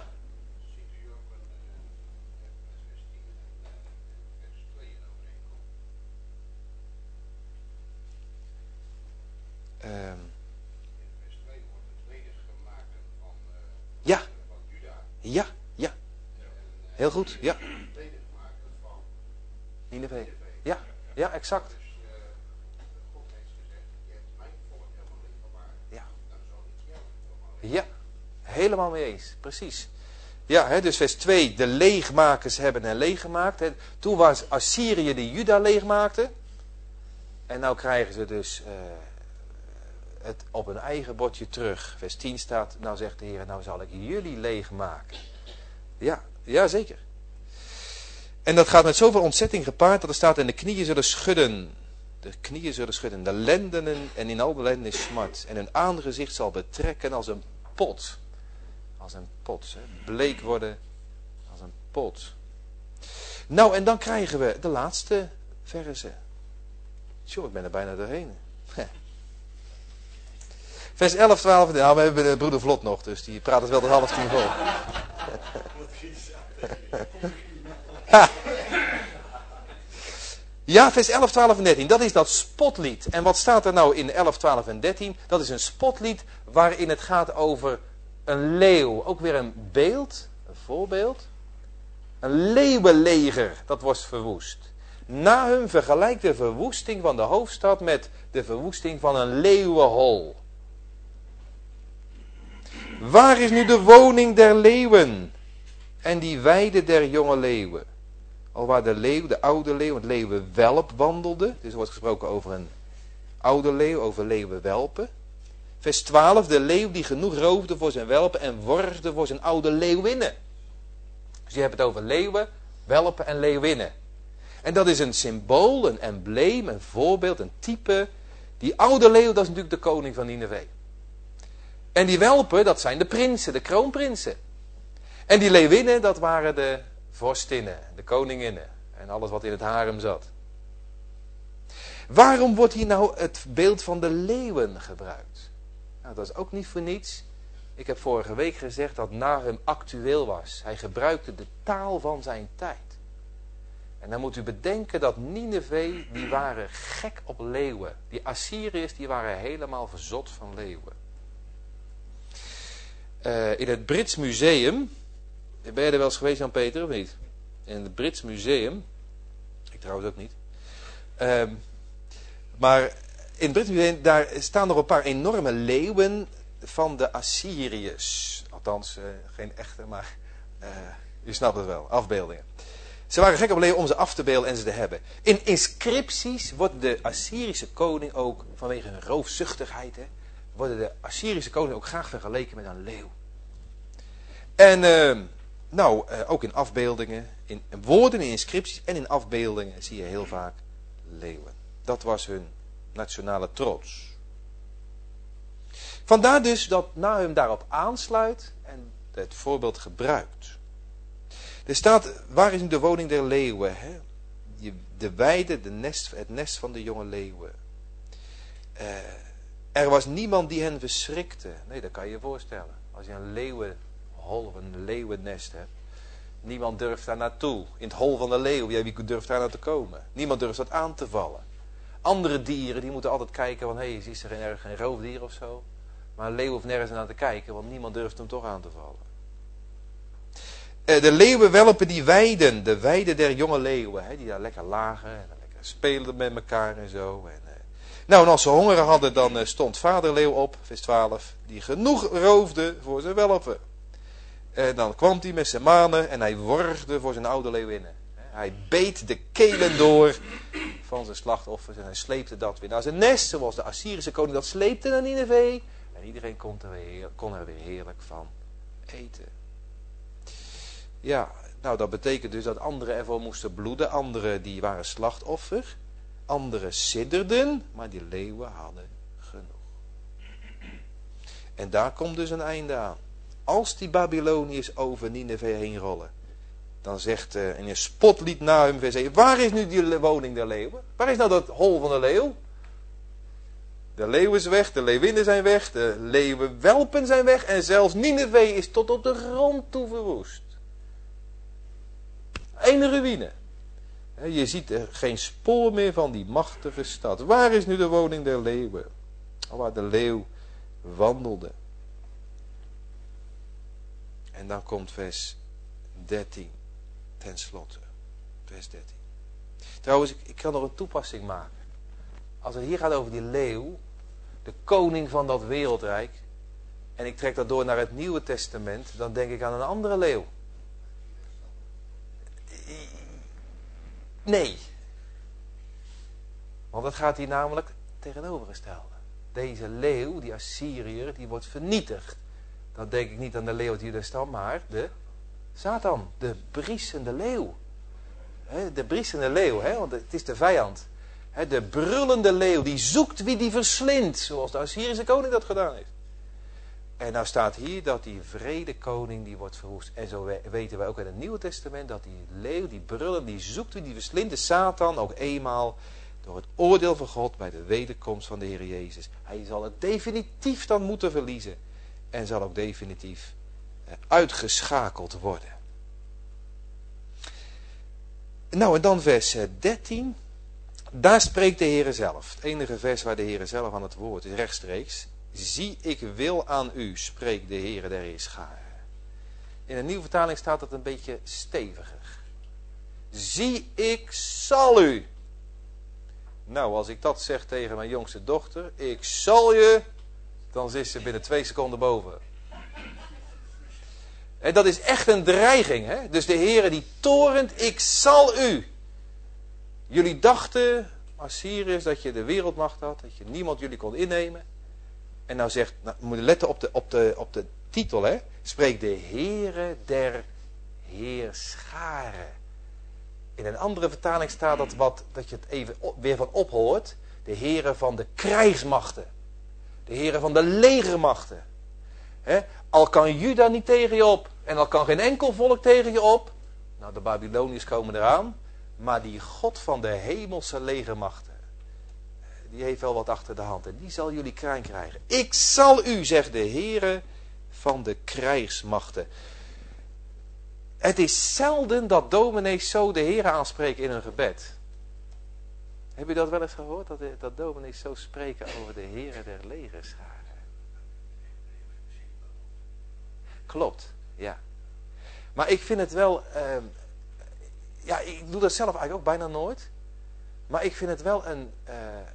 Um, in vers twee wordt het lediggemaakte van, uh, ja. van Juda. Ja, ja. En, uh, heel goed, ja. Lediggemaakte van Nineve. Ja, ja, exact. Dus uh, God heeft gezegd, je hebt mijn volk helemaal niet verwaard. Ja. Dan zal ik jou verwaarden. Ja, helemaal mee eens, precies. Ja, hè, dus vers twee, de leegmakers hebben hen leeggemaakt. Hè. Toen was Assyrië die Juda leegmaakte. En nou krijgen ze dus... Uh, het op hun eigen bordje terug. Vers tien staat, nou zegt de Heer, nou zal ik jullie leegmaken. Ja, ja zeker. En dat gaat met zoveel ontzetting gepaard, dat er staat, en de knieën zullen schudden. De knieën zullen schudden, de lendenen, en in al de lenden is smart. En hun aangezicht zal betrekken als een pot. Als een pot, hè. Bleek worden als een pot. Nou, en dan krijgen we de laatste verse. Tjoh, ik ben er bijna doorheen. Vers elf, twaalf, nou we hebben de broeder Vlot nog, dus die praat het wel tot half tien vol. Ja, vers elf, twaalf en dertien, dat is dat spotlied. En wat staat er nou in elf, twaalf en dertien? Dat is een spotlied waarin het gaat over een leeuw. Ook weer een beeld, een voorbeeld. Een leeuwenleger, dat wordt verwoest. Nahum vergelijkt de verwoesting van de hoofdstad met de verwoesting van een leeuwenhol. Waar is nu de woning der leeuwen en die weide der jonge leeuwen? Al waar de leeuw, de oude leeuw, het leeuwenwelp wandelde. Dus er wordt gesproken over een oude leeuw, over leeuwenwelpen. Vers twaalf, de leeuw die genoeg roofde voor zijn welpen en worgde voor zijn oude leeuwinnen. Dus je hebt het over leeuwen, welpen en leeuwinnen. En dat is een symbool, een embleem, een voorbeeld, een type. Die oude leeuw, dat is natuurlijk de koning van Nineve. En die welpen, dat zijn de prinsen, de kroonprinsen. En die leeuwinnen, dat waren de vorstinnen, de koninginnen. En alles wat in het harem zat. Waarom wordt hier nou het beeld van de leeuwen gebruikt? Nou, dat is ook niet voor niets. Ik heb vorige week gezegd dat Nahum actueel was. Hij gebruikte de taal van zijn tijd. En dan moet u bedenken dat Nineve, die waren gek op leeuwen. Die Assyriërs, die waren helemaal verzot van leeuwen. Uh, in het Brits Museum Ben je er wel eens geweest, Jan-Peter, of niet? In het Brits Museum. Ik trouwens ook niet. Um, maar in het Brits Museum, daar staan nog een paar enorme leeuwen van de Assyriërs. Althans, uh, geen echte, maar uh, je snapt het wel, afbeeldingen. Ze waren gek op leeuwen om ze af te beelden en ze te hebben. In inscripties wordt de Assyrische koning ook, vanwege hun roofzuchtigheid, hè, worden de Assyrische koning ook graag vergeleken met een leeuw. En uh, nou, uh, ook in afbeeldingen, in woorden, in inscripties en in afbeeldingen zie je heel vaak leeuwen. Dat was hun nationale trots. Vandaar dus dat Nahum daarop aansluit en het voorbeeld gebruikt. Er staat, waar is nu de woning der leeuwen? Hè? De weide, de nest, het nest van de jonge leeuwen. Uh, er was niemand die hen verschrikte. Nee, dat kan je je voorstellen. Als je een leeuwenhol of een leeuwennest hebt. Niemand durft daar naartoe. In het hol van de leeuw, ja, wie durft daar nou te komen? Niemand durft dat aan te vallen. Andere dieren, die moeten altijd kijken van, hé, hey, is er geen, erg geen roofdier of zo? Maar een leeuw hoeft nergens naar te kijken, want niemand durft hem toch aan te vallen. De leeuwenwelpen die weiden, de weiden der jonge leeuwen, hè, die daar lekker lagen en lekker speelden met elkaar en zo. En, eh. Nou, en als ze honger hadden, dan eh, stond vader leeuw op, vers twaalf, die genoeg roofde voor zijn welpen. En dan kwam hij met zijn manen en hij worgde voor zijn oude leeuwinnen. Hij beet de kelen door van zijn slachtoffers en hij sleepte dat weer naar zijn nest, zoals de Assyrische koning dat sleepte naar Nineve. En iedereen kon er weer, kon er weer heerlijk van eten. Ja, nou dat betekent dus dat anderen ervoor moesten bloeden. Anderen die waren slachtoffer. Anderen sidderden, maar die leeuwen hadden genoeg. En daar komt dus een einde aan. Als die Babyloniërs over Nineve heen rollen, dan zegt uh, in een spotlied Nahum vers één, waar is nu die woning der leeuwen? Waar is nou dat hol van de leeuw? De leeuw is weg, de leeuwinnen zijn weg, de leeuwenwelpen zijn weg en zelfs Nineve is tot op de grond toe verwoest. Eén ruïne. Je ziet er geen spoor meer van die machtige stad. Waar is nu de woning der leeuwen? Waar de leeuw wandelde. En dan komt vers dertien. Ten slotte. Vers dertien. Trouwens, ik, ik kan nog een toepassing maken. Als het hier gaat over die leeuw. De koning van dat wereldrijk. En ik trek dat door naar het Nieuwe Testament. Dan denk ik aan een andere leeuw. Nee. Want dat gaat hier namelijk tegenovergestelde. Deze leeuw, die Assyriër, die wordt vernietigd. Dan denk ik niet aan de leeuw uit Juda-stam, maar de Satan. De briesende leeuw. De briesende leeuw, hè, want het is de vijand. De brullende leeuw, die zoekt wie die verslindt. Zoals de Assyrische koning dat gedaan heeft. En nou staat hier dat die vrede koning die wordt verwoest. En zo weten wij ook in het Nieuwe Testament dat die leeuw, die brullen, die zoekt wie die verslindt. De Satan ook eenmaal door het oordeel van God bij de wederkomst van de Heer Jezus. Hij zal het definitief dan moeten verliezen. En zal ook definitief uitgeschakeld worden. Nou en dan vers dertien. Daar spreekt de Heer zelf. Het enige vers waar de Heer zelf aan het woord is rechtstreeks. Zie, ik wil aan u, spreekt de Heere der Heerscharen. In een nieuwe vertaling staat dat een beetje steviger. Zie, ik zal u. Nou, als ik dat zeg tegen mijn jongste dochter, ik zal je, dan is ze binnen twee seconden boven. En dat is echt een dreiging, hè? Dus de Heere die torent, ik zal u. Jullie dachten, Assyriërs, dat je de wereldmacht had, dat je niemand jullie kon innemen. En nou zegt, nou, we moeten letten op de, op de, op de titel, hè. Spreek de Heere der Heerscharen. In een andere vertaling staat dat, wat, dat je het even op, weer van ophoort. De Heere van de krijgsmachten. De Heere van de legermachten. Hè? Al kan Juda niet tegen je op. En al kan geen enkel volk tegen je op. Nou, de Babyloniërs komen eraan. Maar die God van de hemelse legermachten. Die heeft wel wat achter de hand. En die zal jullie klein krijgen. Ik zal u, zegt de Heere van de krijgsmachten. Het is zelden dat dominees zo de Heere aanspreken in hun gebed. Heb je dat wel eens gehoord? Dat, dat dominees zo spreken over de Heere der legerscharen. Klopt, ja. Maar ik vind het wel... Uh, ja, ik doe dat zelf eigenlijk ook bijna nooit. Maar ik vind het wel een... Uh,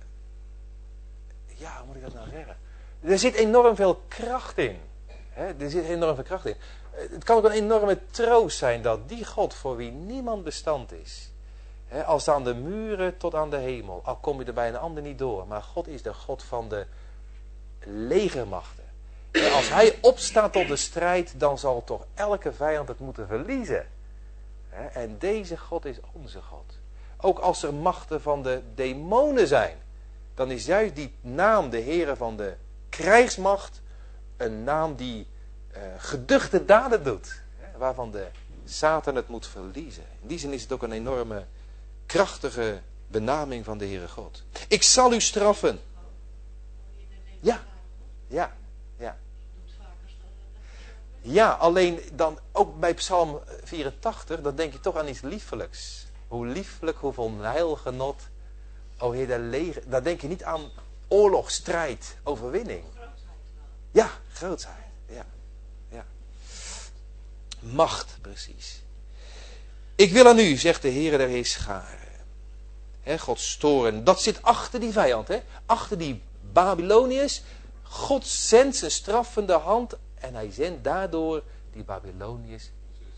ja, hoe moet ik dat nou zeggen? Er zit enorm veel kracht in. Hè? Er zit enorm veel kracht in. Het kan ook een enorme troost zijn dat die God voor wie niemand bestand is. Hè, als aan de muren tot aan de hemel. Al kom je er bij een ander niet door. Maar God is de God van de legermachten. En als hij opstaat tot de strijd, dan zal toch elke vijand het moeten verliezen. Hè, en deze God is onze God. Ook als er machten van de demonen zijn. Dan is juist die naam, de Heere van de krijgsmacht, een naam die uh, geduchte daden doet. Hè, waarvan de Satan het moet verliezen. In die zin is het ook een enorme, krachtige benaming van de Heere God. Ik zal u straffen. Ja, ja, ja. Ja, alleen dan ook bij Psalm vierentachtig, dan denk je toch aan iets liefelijks. Hoe lieflijk, hoeveel heilgenot. O Heer, de leger, daar denk je niet aan oorlog, strijd, overwinning. Ja, grootheid. Ja, ja. Macht, precies. Ik wil aan u, zegt de Heere der Heerscharen. He, Gods toren, dat zit achter die vijand, hè? Achter die Babyloniërs. God zendt zijn straffende hand en hij zendt daardoor die Babyloniërs.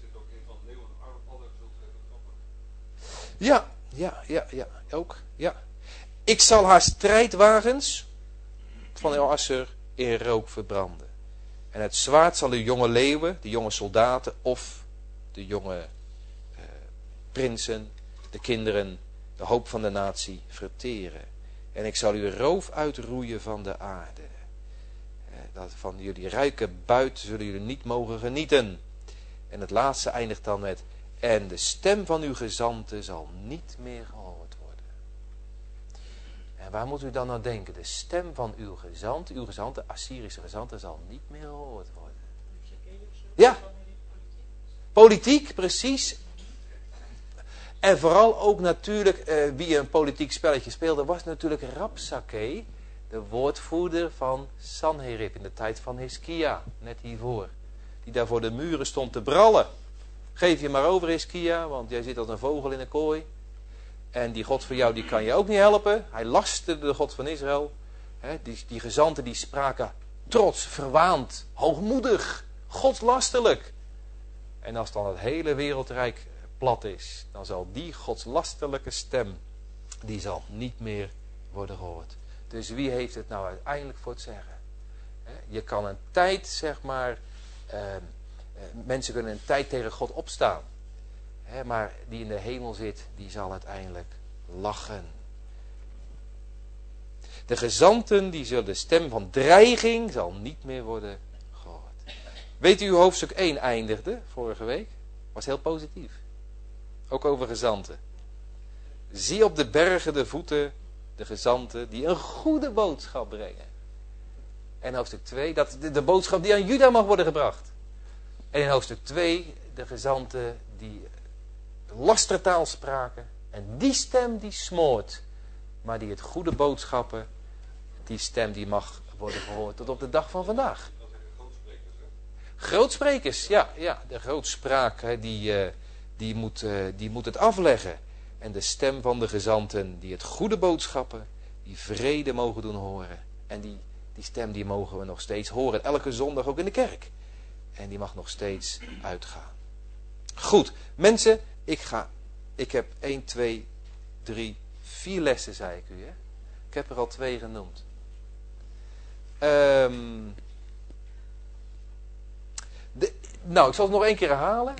Ja, ja, ja, ja, ook, ja. Ik zal haar strijdwagens van El Asser in rook verbranden. En het zwaard zal de jonge leeuwen, de jonge soldaten of de jonge eh, prinsen, de kinderen, de hoop van de natie verteren. En ik zal uw roof uitroeien van de aarde. Eh, dat van jullie rijke buit zullen jullie niet mogen genieten. En het laatste eindigt dan met: en de stem van uw gezanten zal niet meer gehoord worden. En waar moet u dan aan denken? De stem van uw gezant, uw gezanten, Assyrische gezanten, zal niet meer gehoord worden. Ja, politiek, precies. En vooral ook natuurlijk, eh, wie een politiek spelletje speelde, was natuurlijk Rabsakeh, de woordvoerder van Sanherib in de tijd van Hiskia, net hiervoor. Die daar voor de muren stond te brallen. Geef je maar over, Hiskia, want jij zit als een vogel in een kooi. En die God voor jou, die kan je ook niet helpen. Hij lasterde de God van Israël. He, die, die gezanten die spraken trots, verwaand, hoogmoedig, godslasterlijk. En als dan het hele wereldrijk plat is, dan zal die godslasterlijke stem, die zal niet meer worden gehoord. Dus wie heeft het nou uiteindelijk voor het zeggen? He, je kan een tijd, zeg maar, uh, uh, mensen kunnen een tijd tegen God opstaan. He, maar die in de hemel zit, die zal uiteindelijk lachen. De gezanten, die zullen de stem van dreiging, zal niet meer worden gehoord. Weet u hoe hoofdstuk één eindigde vorige week? Was heel positief. Ook over gezanten. Zie op de bergen de voeten, de gezanten, die een goede boodschap brengen. En hoofdstuk twee, dat de, de boodschap die aan Juda mag worden gebracht. En in hoofdstuk twee, de gezanten die lastertaal spraken. En die stem die smoort. Maar die het goede boodschappen, die stem die mag worden gehoord tot op de dag van vandaag. Grootsprekers, ja, ja, de grootspraak, hè, die, uh, die, moet, uh, die moet het afleggen. En de stem van de gezanten, die het goede boodschappen, die vrede mogen doen horen. En die, die stem die mogen we nog steeds horen, elke zondag ook in de kerk. En die mag nog steeds uitgaan. Goed, mensen, ik ga, ik heb één, twee, drie, vier lessen, zei ik u, hè. Ik heb er al twee genoemd. Um, de, nou, ik zal het nog één keer herhalen.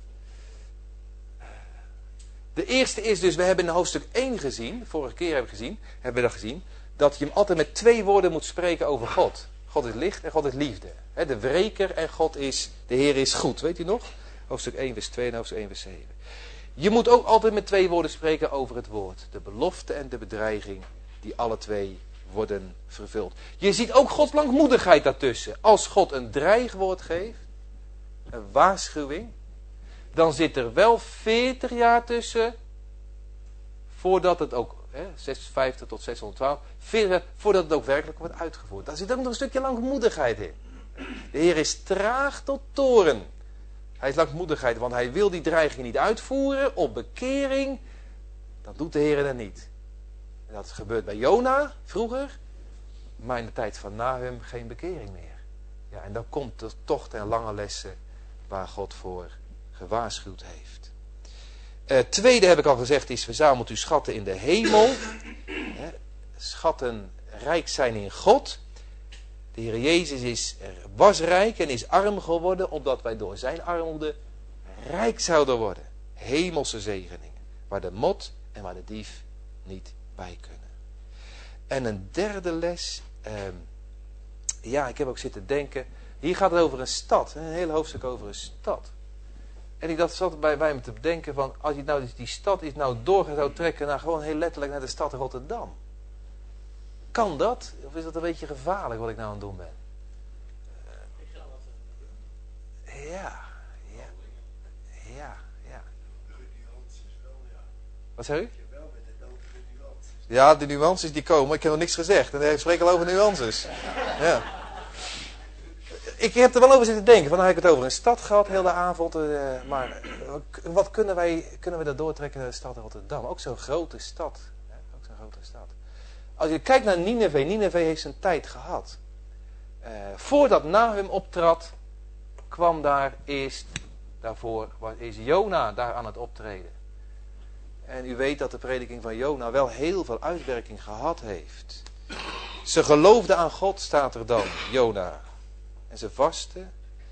De eerste is dus, we hebben in hoofdstuk één gezien, vorige keer hebben we gezien, hebben we dat gezien, dat je hem altijd met twee woorden moet spreken over God. God is licht en God is liefde. He, de wreker en God is, de Heer is goed, weet u nog? Hoofdstuk één vers twee en hoofdstuk één vers zeven. Je moet ook altijd met twee woorden spreken over het woord. De belofte en de bedreiging, die alle twee worden vervuld. Je ziet ook Gods langmoedigheid daartussen. Als God een dreigwoord geeft, een waarschuwing, dan zit er wel veertig jaar tussen, voordat het ook, hè, zeshonderdvijftig tot zeshonderdtwaalf, veertig jaar, voordat het ook werkelijk wordt uitgevoerd. Daar zit ook nog een stukje langmoedigheid in. De Heer is traag tot toren. Hij is lankmoedigheid, want hij wil die dreiging niet uitvoeren op bekering. Dat doet de Heer dat niet. En dat gebeurt bij Jona vroeger, maar in de tijd van Nahum geen bekering meer. Ja, en dan komt er toch ten lange lessen waar God voor gewaarschuwd heeft. Uh, tweede heb ik al gezegd is, verzamelt uw schatten in de hemel. He, schatten rijk zijn in God. De Heer Jezus is, was rijk en is arm geworden, opdat wij door zijn armoede rijk zouden worden. Hemelse zegeningen, waar de mot en waar de dief niet bij kunnen. En een derde les, eh, ja, ik heb ook zitten denken, hier gaat het over een stad, een hele hoofdstuk over een stad. En ik dacht, zat bij, bij me te bedenken van, als je nou die stad is nou door zou trekken naar gewoon heel letterlijk naar de stad Rotterdam. Kan dat? Of is dat een beetje gevaarlijk wat ik nou aan het doen ben? Ik ga wat doen. Ja, ja, ja, ja. De nuances wel, ja. Wat zei u? Je wel met de nodige nuances. Ja, de nuances die komen. Ik heb nog niks gezegd. En hij spreekt al over nuances. Ja. Ik heb er wel over zitten denken. Van, dan heb ik het over een stad gehad, heel de avond. Uh, maar wat kunnen wij, kunnen we dat doortrekken naar de stad Rotterdam? Ook zo'n grote stad. Ja, ook zo'n grote stad. Als je kijkt naar Nineve. Nineve heeft zijn tijd gehad. Uh, voordat Nahum optrad, kwam daar eerst, daarvoor was, is Jona daar aan het optreden. En u weet dat de prediking van Jona wel heel veel uitwerking gehad heeft. Ze geloofden aan God, staat er dan, Jona. En ze vasten,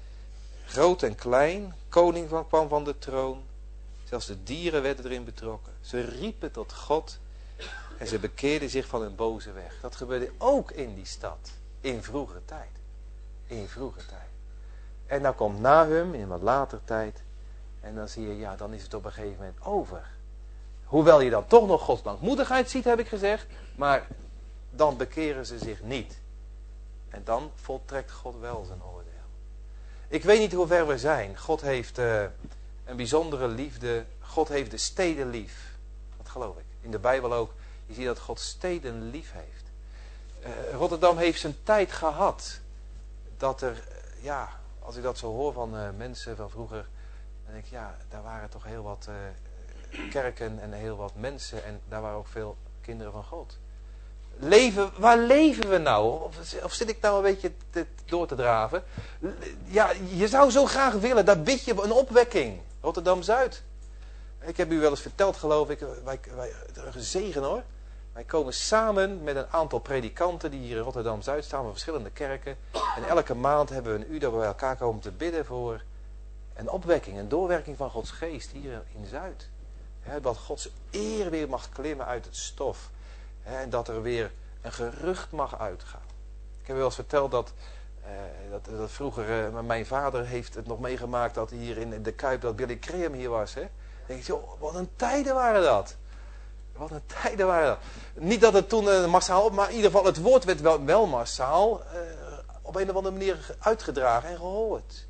groot en klein, koning van, kwam van de troon. Zelfs de dieren werden erin betrokken. Ze riepen tot God en ze bekeerden zich van hun boze weg. Dat gebeurde ook in die stad, in vroegere tijd. In vroegere tijd. En dan komt Nahum in een wat later tijd. En dan zie je, ja, dan is het op een gegeven moment over. Hoewel je dan toch nog Gods lankmoedigheid ziet, heb ik gezegd. Maar dan bekeren ze zich niet. En dan voltrekt God wel zijn oordeel. Ik weet niet hoe ver we zijn. God heeft uh, een bijzondere liefde. God heeft de steden lief. Dat geloof ik. In de Bijbel ook. Je ziet dat God steden lief heeft. Uh, Rotterdam heeft zijn tijd gehad. Dat er, uh, ja, als ik dat zo hoor van uh, mensen van vroeger. Dan denk ik, ja, daar waren toch heel wat uh, kerken en heel wat mensen. En daar waren ook veel kinderen van God. Leven, waar leven we nou? Of, of zit ik nou een beetje te, door te draven? Ja, je zou zo graag willen, daar bid je een opwekking. Rotterdam-Zuid. Ik heb u wel eens verteld, geloof ik, wij, wij, een zegen hoor. Wij komen samen met een aantal predikanten die hier in Rotterdam-Zuid staan van verschillende kerken. En elke maand hebben we een uur dat we bij elkaar komen te bidden voor een opwekking, een doorwerking van Gods geest hier in Zuid. He, dat Gods eer weer mag klimmen uit het stof. He, en dat er weer een gerucht mag uitgaan. Ik heb u wel eens verteld dat, uh, dat, dat vroeger, uh, mijn vader heeft het nog meegemaakt dat hier in de Kuip, dat Billy Graham hier was. Hè? Dan denk ik, joh, wat een tijden waren dat. Wat een tijden waren dat. Niet dat het toen uh, massaal, maar in ieder geval het woord werd wel, wel massaal uh, op een of andere manier uitgedragen en gehoord.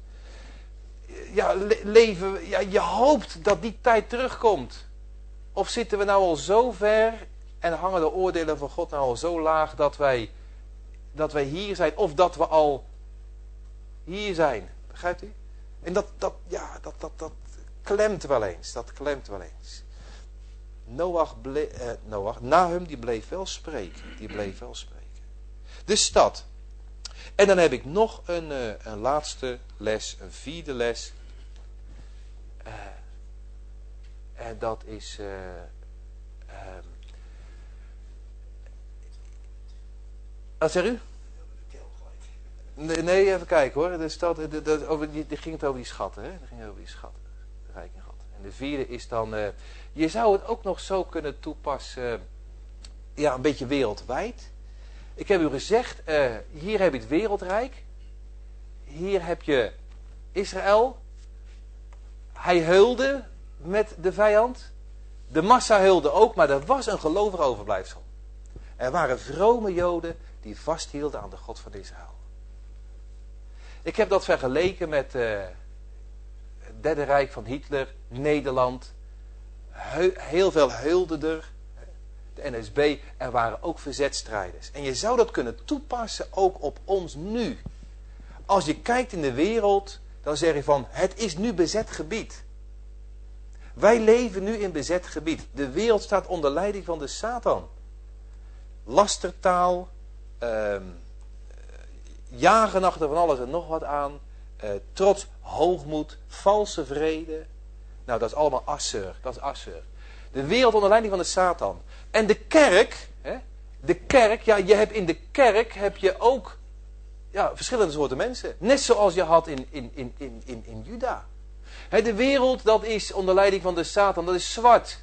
Ja, le- leven, ja, je hoopt dat die tijd terugkomt. Of zitten we nou al zo ver en hangen de oordelen van God nou al zo laag dat wij, dat wij hier zijn. Of dat we al hier zijn. Begrijpt u? En dat, dat, ja, dat, dat, dat klemt wel eens. Dat klemt wel eens. Noach, ble, eh, Noach, Nahum, die bleef wel spreken. Die bleef wel spreken. De stad. En dan heb ik nog een, uh, een laatste les, een vierde les. Uh, en dat is... Uh, uh, wat zeg u? Nee, nee, even kijken hoor. De stad, de, de, over, die, die ging het over die schatten. Hè? Die ging over die schatten. De rijk en gat. En de vierde is dan... Uh, je zou het ook nog zo kunnen toepassen... Uh, ja, een beetje wereldwijd. Ik heb u gezegd, uh, hier heb je het wereldrijk. Hier heb je Israël. Hij heulde met de vijand. De massa heulde ook, maar er was een gelovig overblijfsel. Er waren vrome Joden die vasthielden aan de God van Israël. Ik heb dat vergeleken met uh, het Derde Rijk van Hitler, Nederland. He- heel veel heulden er. De N S B, er waren ook verzetstrijders. En je zou dat kunnen toepassen ook op ons nu. Als je kijkt in de wereld, dan zeg je van, het is nu bezet gebied. Wij leven nu in bezet gebied. De wereld staat onder leiding van de Satan. Lastertaal, uh, jagen achter van alles en nog wat aan, uh, trots, hoogmoed, valse vrede. Nou, dat is allemaal Assur, dat is Assur. De wereld onder leiding van de Satan. En de kerk, hè, de kerk, ja, je hebt in de kerk heb je ook ja, verschillende soorten mensen. Net zoals je had in, in, in, in, in, in Juda. Hè, de wereld, dat is onder leiding van de Satan, dat is zwart.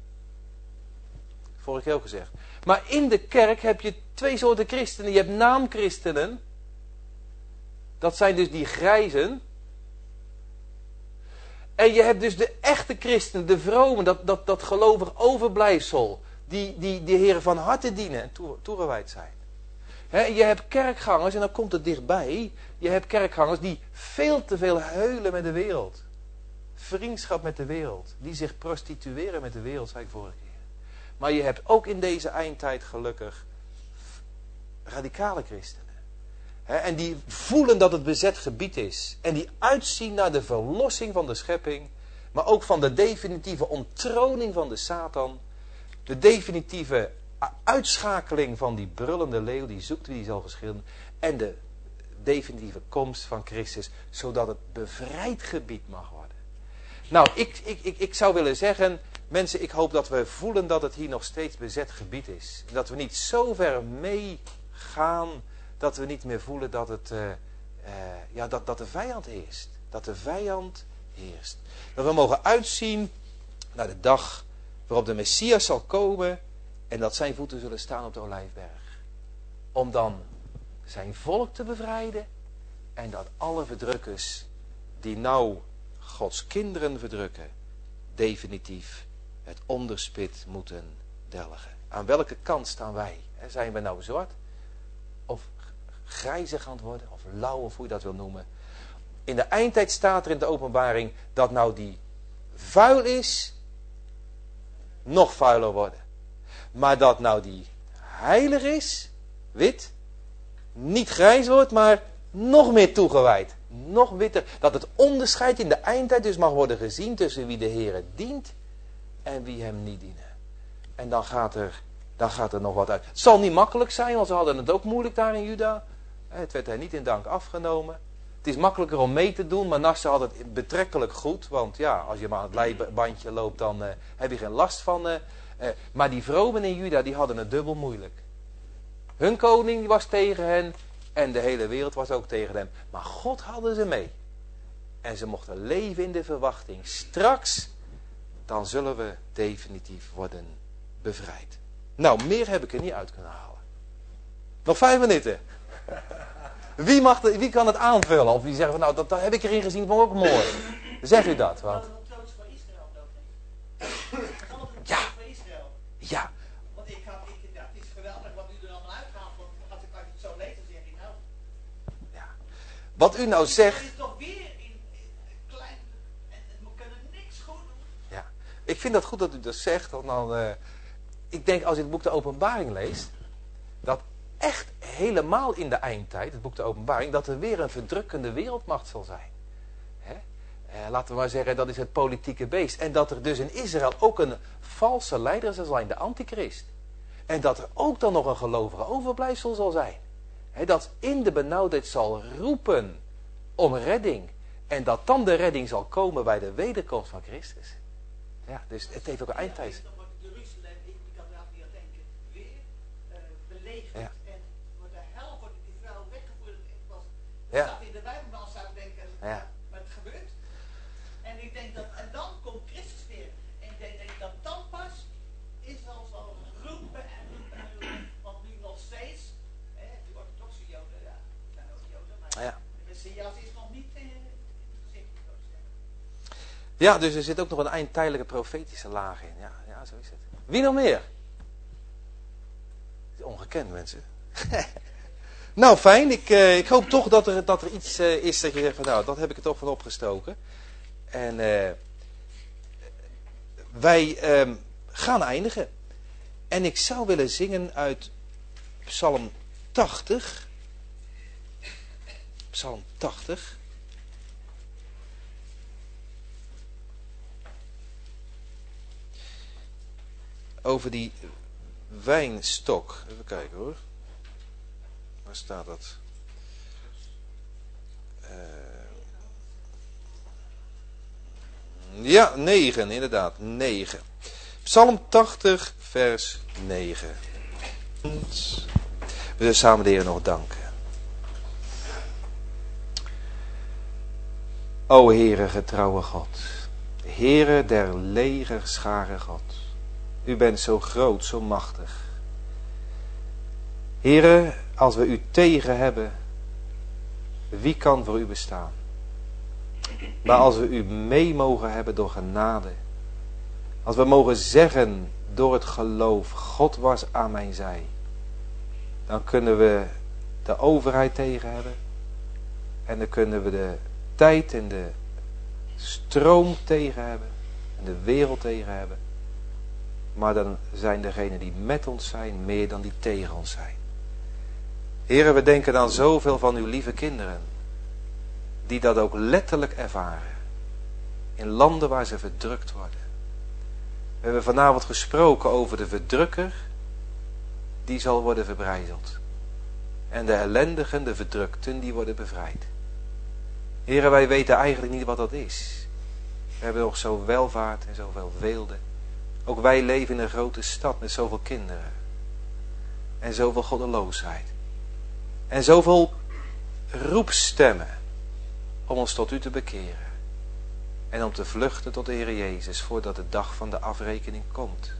Vorige keer ook gezegd. Maar in de kerk heb je twee soorten christenen. Je hebt naamchristenen. Dat zijn dus die grijzen. En je hebt dus de echte christenen, de vromen, dat, dat, dat gelovig overblijfsel. Die, die de Heer van harte dienen en toegewijd zijn. He, je hebt kerkgangers, en dan komt het dichtbij. Je hebt kerkgangers die veel te veel heulen met de wereld. Vriendschap met de wereld. Die zich prostitueren met de wereld, zei ik vorige keer. Maar je hebt ook in deze eindtijd gelukkig radicale christenen. He, en die voelen dat het bezet gebied is. En die uitzien naar de verlossing van de schepping. Maar ook van de definitieve onttroning van de Satan. De definitieve uitschakeling van die brullende leeuw. Die zoekt wie die zal verschillen. En de definitieve komst van Christus. Zodat het bevrijd gebied mag worden. Nou, ik, ik, ik, ik zou willen zeggen... Mensen, ik hoop dat we voelen dat het hier nog steeds bezet gebied is. Dat we niet zo ver meegaan... Dat we niet meer voelen dat, het, uh, uh, ja, dat, dat de vijand heerst. Dat de vijand heerst. Dat we mogen uitzien naar de dag waarop de Messias zal komen. En dat zijn voeten zullen staan op de Olijfberg. Om dan zijn volk te bevrijden. En dat alle verdrukkers die nou Gods kinderen verdrukken. Definitief het onderspit moeten delgen. Aan welke kant staan wij? Zijn we nou zwart? Of grijzig aan het worden, of lauw, of hoe je dat wil noemen. In de eindtijd staat er in de openbaring dat nou die vuil is, nog vuiler worden. Maar dat nou die heilig is, wit, niet grijs wordt, maar nog meer toegewijd. Nog witter. Dat het onderscheid in de eindtijd dus mag worden gezien tussen wie de Heere dient en wie hem niet dienen. En dan gaat er, dan gaat er nog wat uit. Het zal niet makkelijk zijn, want ze hadden het ook moeilijk daar in Juda. Het werd hen niet in dank afgenomen. Het is makkelijker om mee te doen. Manasse had het betrekkelijk goed. Want ja, als je maar aan het leibandje loopt, dan uh, heb je geen last van. Uh, uh, maar die vromen in Juda, die hadden het dubbel moeilijk. Hun koning was tegen hen. En de hele wereld was ook tegen hem. Maar God hadden ze mee. En ze mochten leven in de verwachting. Straks, dan zullen we definitief worden bevrijd. Nou, meer heb ik er niet uit kunnen halen. Nog vijf minuten. Wie, mag de, wie kan het aanvullen? Of wie zegt van nou, dat, dat heb ik erin gezien, vond ik ook mooi. Zeg u dat? Want... Kan het ook voor Israël dood? Kan het ook ja. voor Israël? Ja. Want ik ga, ik, ja, het is geweldig wat u er allemaal uitgaat. Want als ik, als ik het zo lees, dan zeg ik nou... Ja. Wat u nou zegt... Het is toch weer in, in klein... En we kunnen niks goed doen. Ja. Ik vind dat goed dat u dat zegt. Want dan, uh, ik denk als je het boek de Openbaring leest... Dat echt helemaal in de eindtijd, het boek de Openbaring, dat er weer een verdrukkende wereldmacht zal zijn. Hè? Eh, laten we maar zeggen, dat is het politieke beest. En dat er dus in Israël ook een valse leider zal zijn, de antichrist. En dat er ook dan nog een gelovige overblijfsel zal zijn. Hè, dat in de benauwdheid zal roepen om redding. En dat dan de redding zal komen bij de wederkomst van Christus. Ja, dus het heeft ook een eindtijd. Dan wordt Jeruzalem, ik kan daar niet aan denken, weer uh, belegerd. Ja. Ja. Staat in de Bijbel, dan zou ik denken, ja. Maar het gebeurt. En ik denk dat, en dan komt Christus weer. En ik denk, denk dat dan pas Israël zal roepen en roepen en roepen. Want nu nog steeds, hè, de orthodoxe Joden, ja, zijn ook Joden, maar ja. de Messias is nog niet in het gezicht, zou ik zeggen. Ja, dus er zit ook nog een eindtijdelijke profetische laag in. Ja, ja, zo is het. Wie nog meer? Ongekend, mensen. Nou, fijn. Ik, uh, ik hoop toch dat er, dat er iets uh, is dat je zegt van nou, dat heb ik er toch van opgestoken. En uh, wij uh, gaan eindigen. En ik zou willen zingen uit Psalm tachtig. Psalm tachtig. over die wijnstok. Even kijken hoor. Waar staat dat? Uh, ja, negen, inderdaad. negen. Psalm tachtig, vers negen. We zullen samen de Heer nog danken. O Heere, getrouwe God. Heere der legerscharen God. U bent zo groot, zo machtig. Heere, als we u tegen hebben, wie kan voor u bestaan? Maar als we u mee mogen hebben door genade, als we mogen zeggen door het geloof, God was aan mijn zij, dan kunnen we de overheid tegen hebben en dan kunnen we de tijd en de stroom tegen hebben en de wereld tegen hebben. Maar dan zijn degenen die met ons zijn meer dan die tegen ons zijn. Heren, we denken aan zoveel van uw lieve kinderen die dat ook letterlijk ervaren. In landen waar ze verdrukt worden. We hebben vanavond gesproken over de verdrukker die zal worden verbrijzeld. En de ellendigen, de verdrukten, die worden bevrijd. Heren, wij weten eigenlijk niet wat dat is. We hebben nog zo welvaart en zoveel weelde. Ook wij leven in een grote stad met zoveel kinderen. En zoveel goddeloosheid. En zoveel roepstemmen om ons tot u te bekeren. En om te vluchten tot de Heer Jezus voordat de dag van de afrekening komt.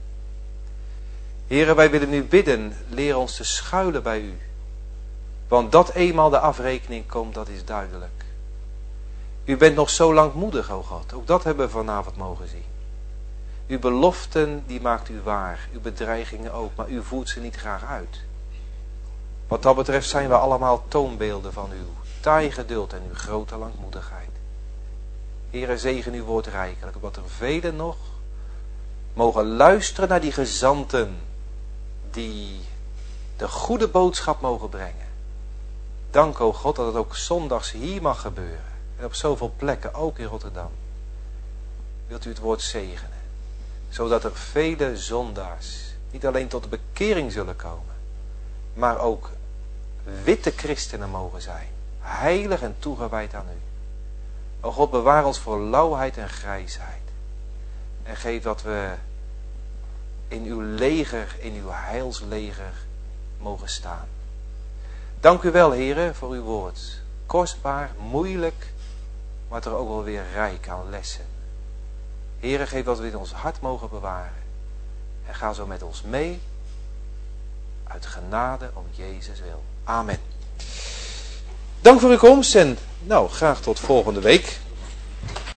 Heren, wij willen u bidden, leer ons te schuilen bij u. Want dat eenmaal de afrekening komt, dat is duidelijk. U bent nog zo langmoedig, o God. Ook dat hebben we vanavond mogen zien. Uw beloften, die maakt u waar. Uw bedreigingen ook, maar u voert ze niet graag uit. Wat dat betreft zijn we allemaal toonbeelden van uw taai geduld en uw grote langmoedigheid. Heere, zegen uw woord rijkelijk, opdat er velen nog mogen luisteren naar die gezanten die de goede boodschap mogen brengen. Dank, o God, dat het ook zondags hier mag gebeuren. En op zoveel plekken, ook in Rotterdam. Wilt u het woord zegenen. Zodat er vele zondaars niet alleen tot de bekering zullen komen. Maar ook witte christenen mogen zijn. Heilig en toegewijd aan u. O God, bewaar ons voor lauwheid en grijsheid. En geef dat we in uw leger, in uw heilsleger mogen staan. Dank u wel, Heere, voor uw woord. Kostbaar, moeilijk, maar toch ook wel weer rijk aan lessen. Heere, geef dat we in ons hart mogen bewaren. En ga zo met ons mee. Uit genade om Jezus wil. Amen. Dank voor uw komst en nou, graag tot volgende week.